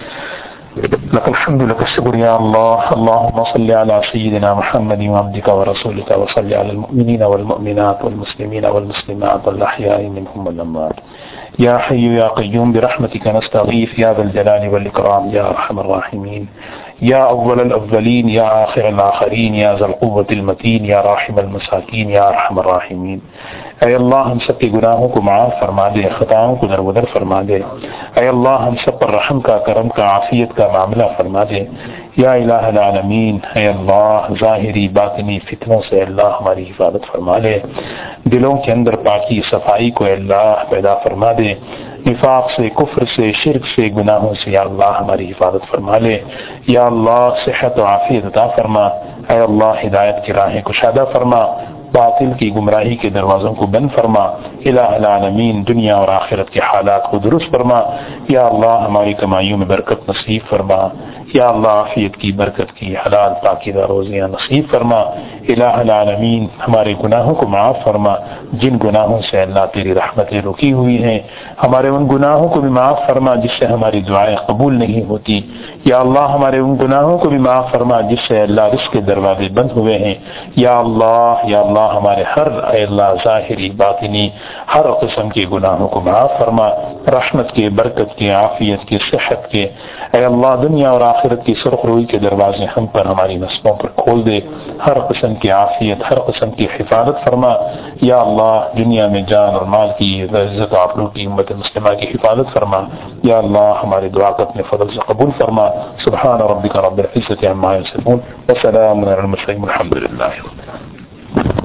لك الحمد لك الشكر يا الله. اللهم صل على سيدنا محمد وعبدك ورسولك وصل على المؤمنين والمؤمنات والمسلمين والمسلمات الأحياء منهم والأموات. يا حي يا قيوم برحمتك نستغيث يا ذا الجلال والإكرام يا أرحم الراحمين. يا أول الأولين يا آخر الآخرين يا ذا القوة المتين يا راحم المساكين يا أرحم الراحمين. اے اللہ ہم سب کے گناہوں کو معاف فرما دے، خطاؤں کو درگزر فرما دے. اے اللہ ہم سب پر رحم کا، کرم کا، عافیت کا معاملہ فرما دے. یا الہ العالمین، اے اللہ ظاہری باطنی فتنوں سے اللہ ہماری حفاظت فرما دے. دلوں کے اندر پاکی صفائی کو اے اللہ پیدا فرما دے. نفاق سے، کفر سے، شرک سے، گناہوں سے یا اللہ ہماری حفاظت فرما لے۔ یا اللہ صحت و عافیت عطا فرما، اے اللہ ہدایت کی راہیں کشادہ فرما، باطل کی گمراہی کے دروازوں کو بند فرما، الہ العالمین دنیا اور آخرت کے حالات کو درست فرما۔ یا اللہ ہماری کمائیوں میں برکت نصیب فرما، یا اللہ عافیت کی، برکت کی، حلال پاکیزہ روزیاں نصیب فرما۔ الہ العالمین ہمارے گناہوں کو معاف فرما، جن گناہوں سے اللہ تیری رحمتیں رکی ہوئی ہیں ہمارے ان گناہوں کو بھی معاف فرما جس سے ہماری دعائیں قبول نہیں ہوتی۔ یا اللہ ہمارے ان گناہوں کو بھی معاف فرما جس سے اللہ رزق کے دروازے بند ہوئے ہیں۔ یا اللہ یا اللہ ہمارے ہر اے اللہ ظاہری باطنی ہر قسم کے گناہوں کو معاف فرما، رحمت کے، برکت کے، عافیت کے، صحت کے، اے اللہ دنیا اور آخرت کی سرخ روئی کے دروازے ہم پر، ہماری نسلوں پر کھول دے، ہر قسم کی عافیت، ہر قسم کی حفاظت فرما۔ یا اللہ دنیا میں جان اور مال کی عزت و آبرو کی امت مسلمہ کی حفاظت فرما۔ یا اللہ ہماری دعا کو اپنے فضل سے قبول فرما۔ سبحان ربک رب العزة عما یصفون وسلام علی المرسلین والحمد للہ رب العالمین۔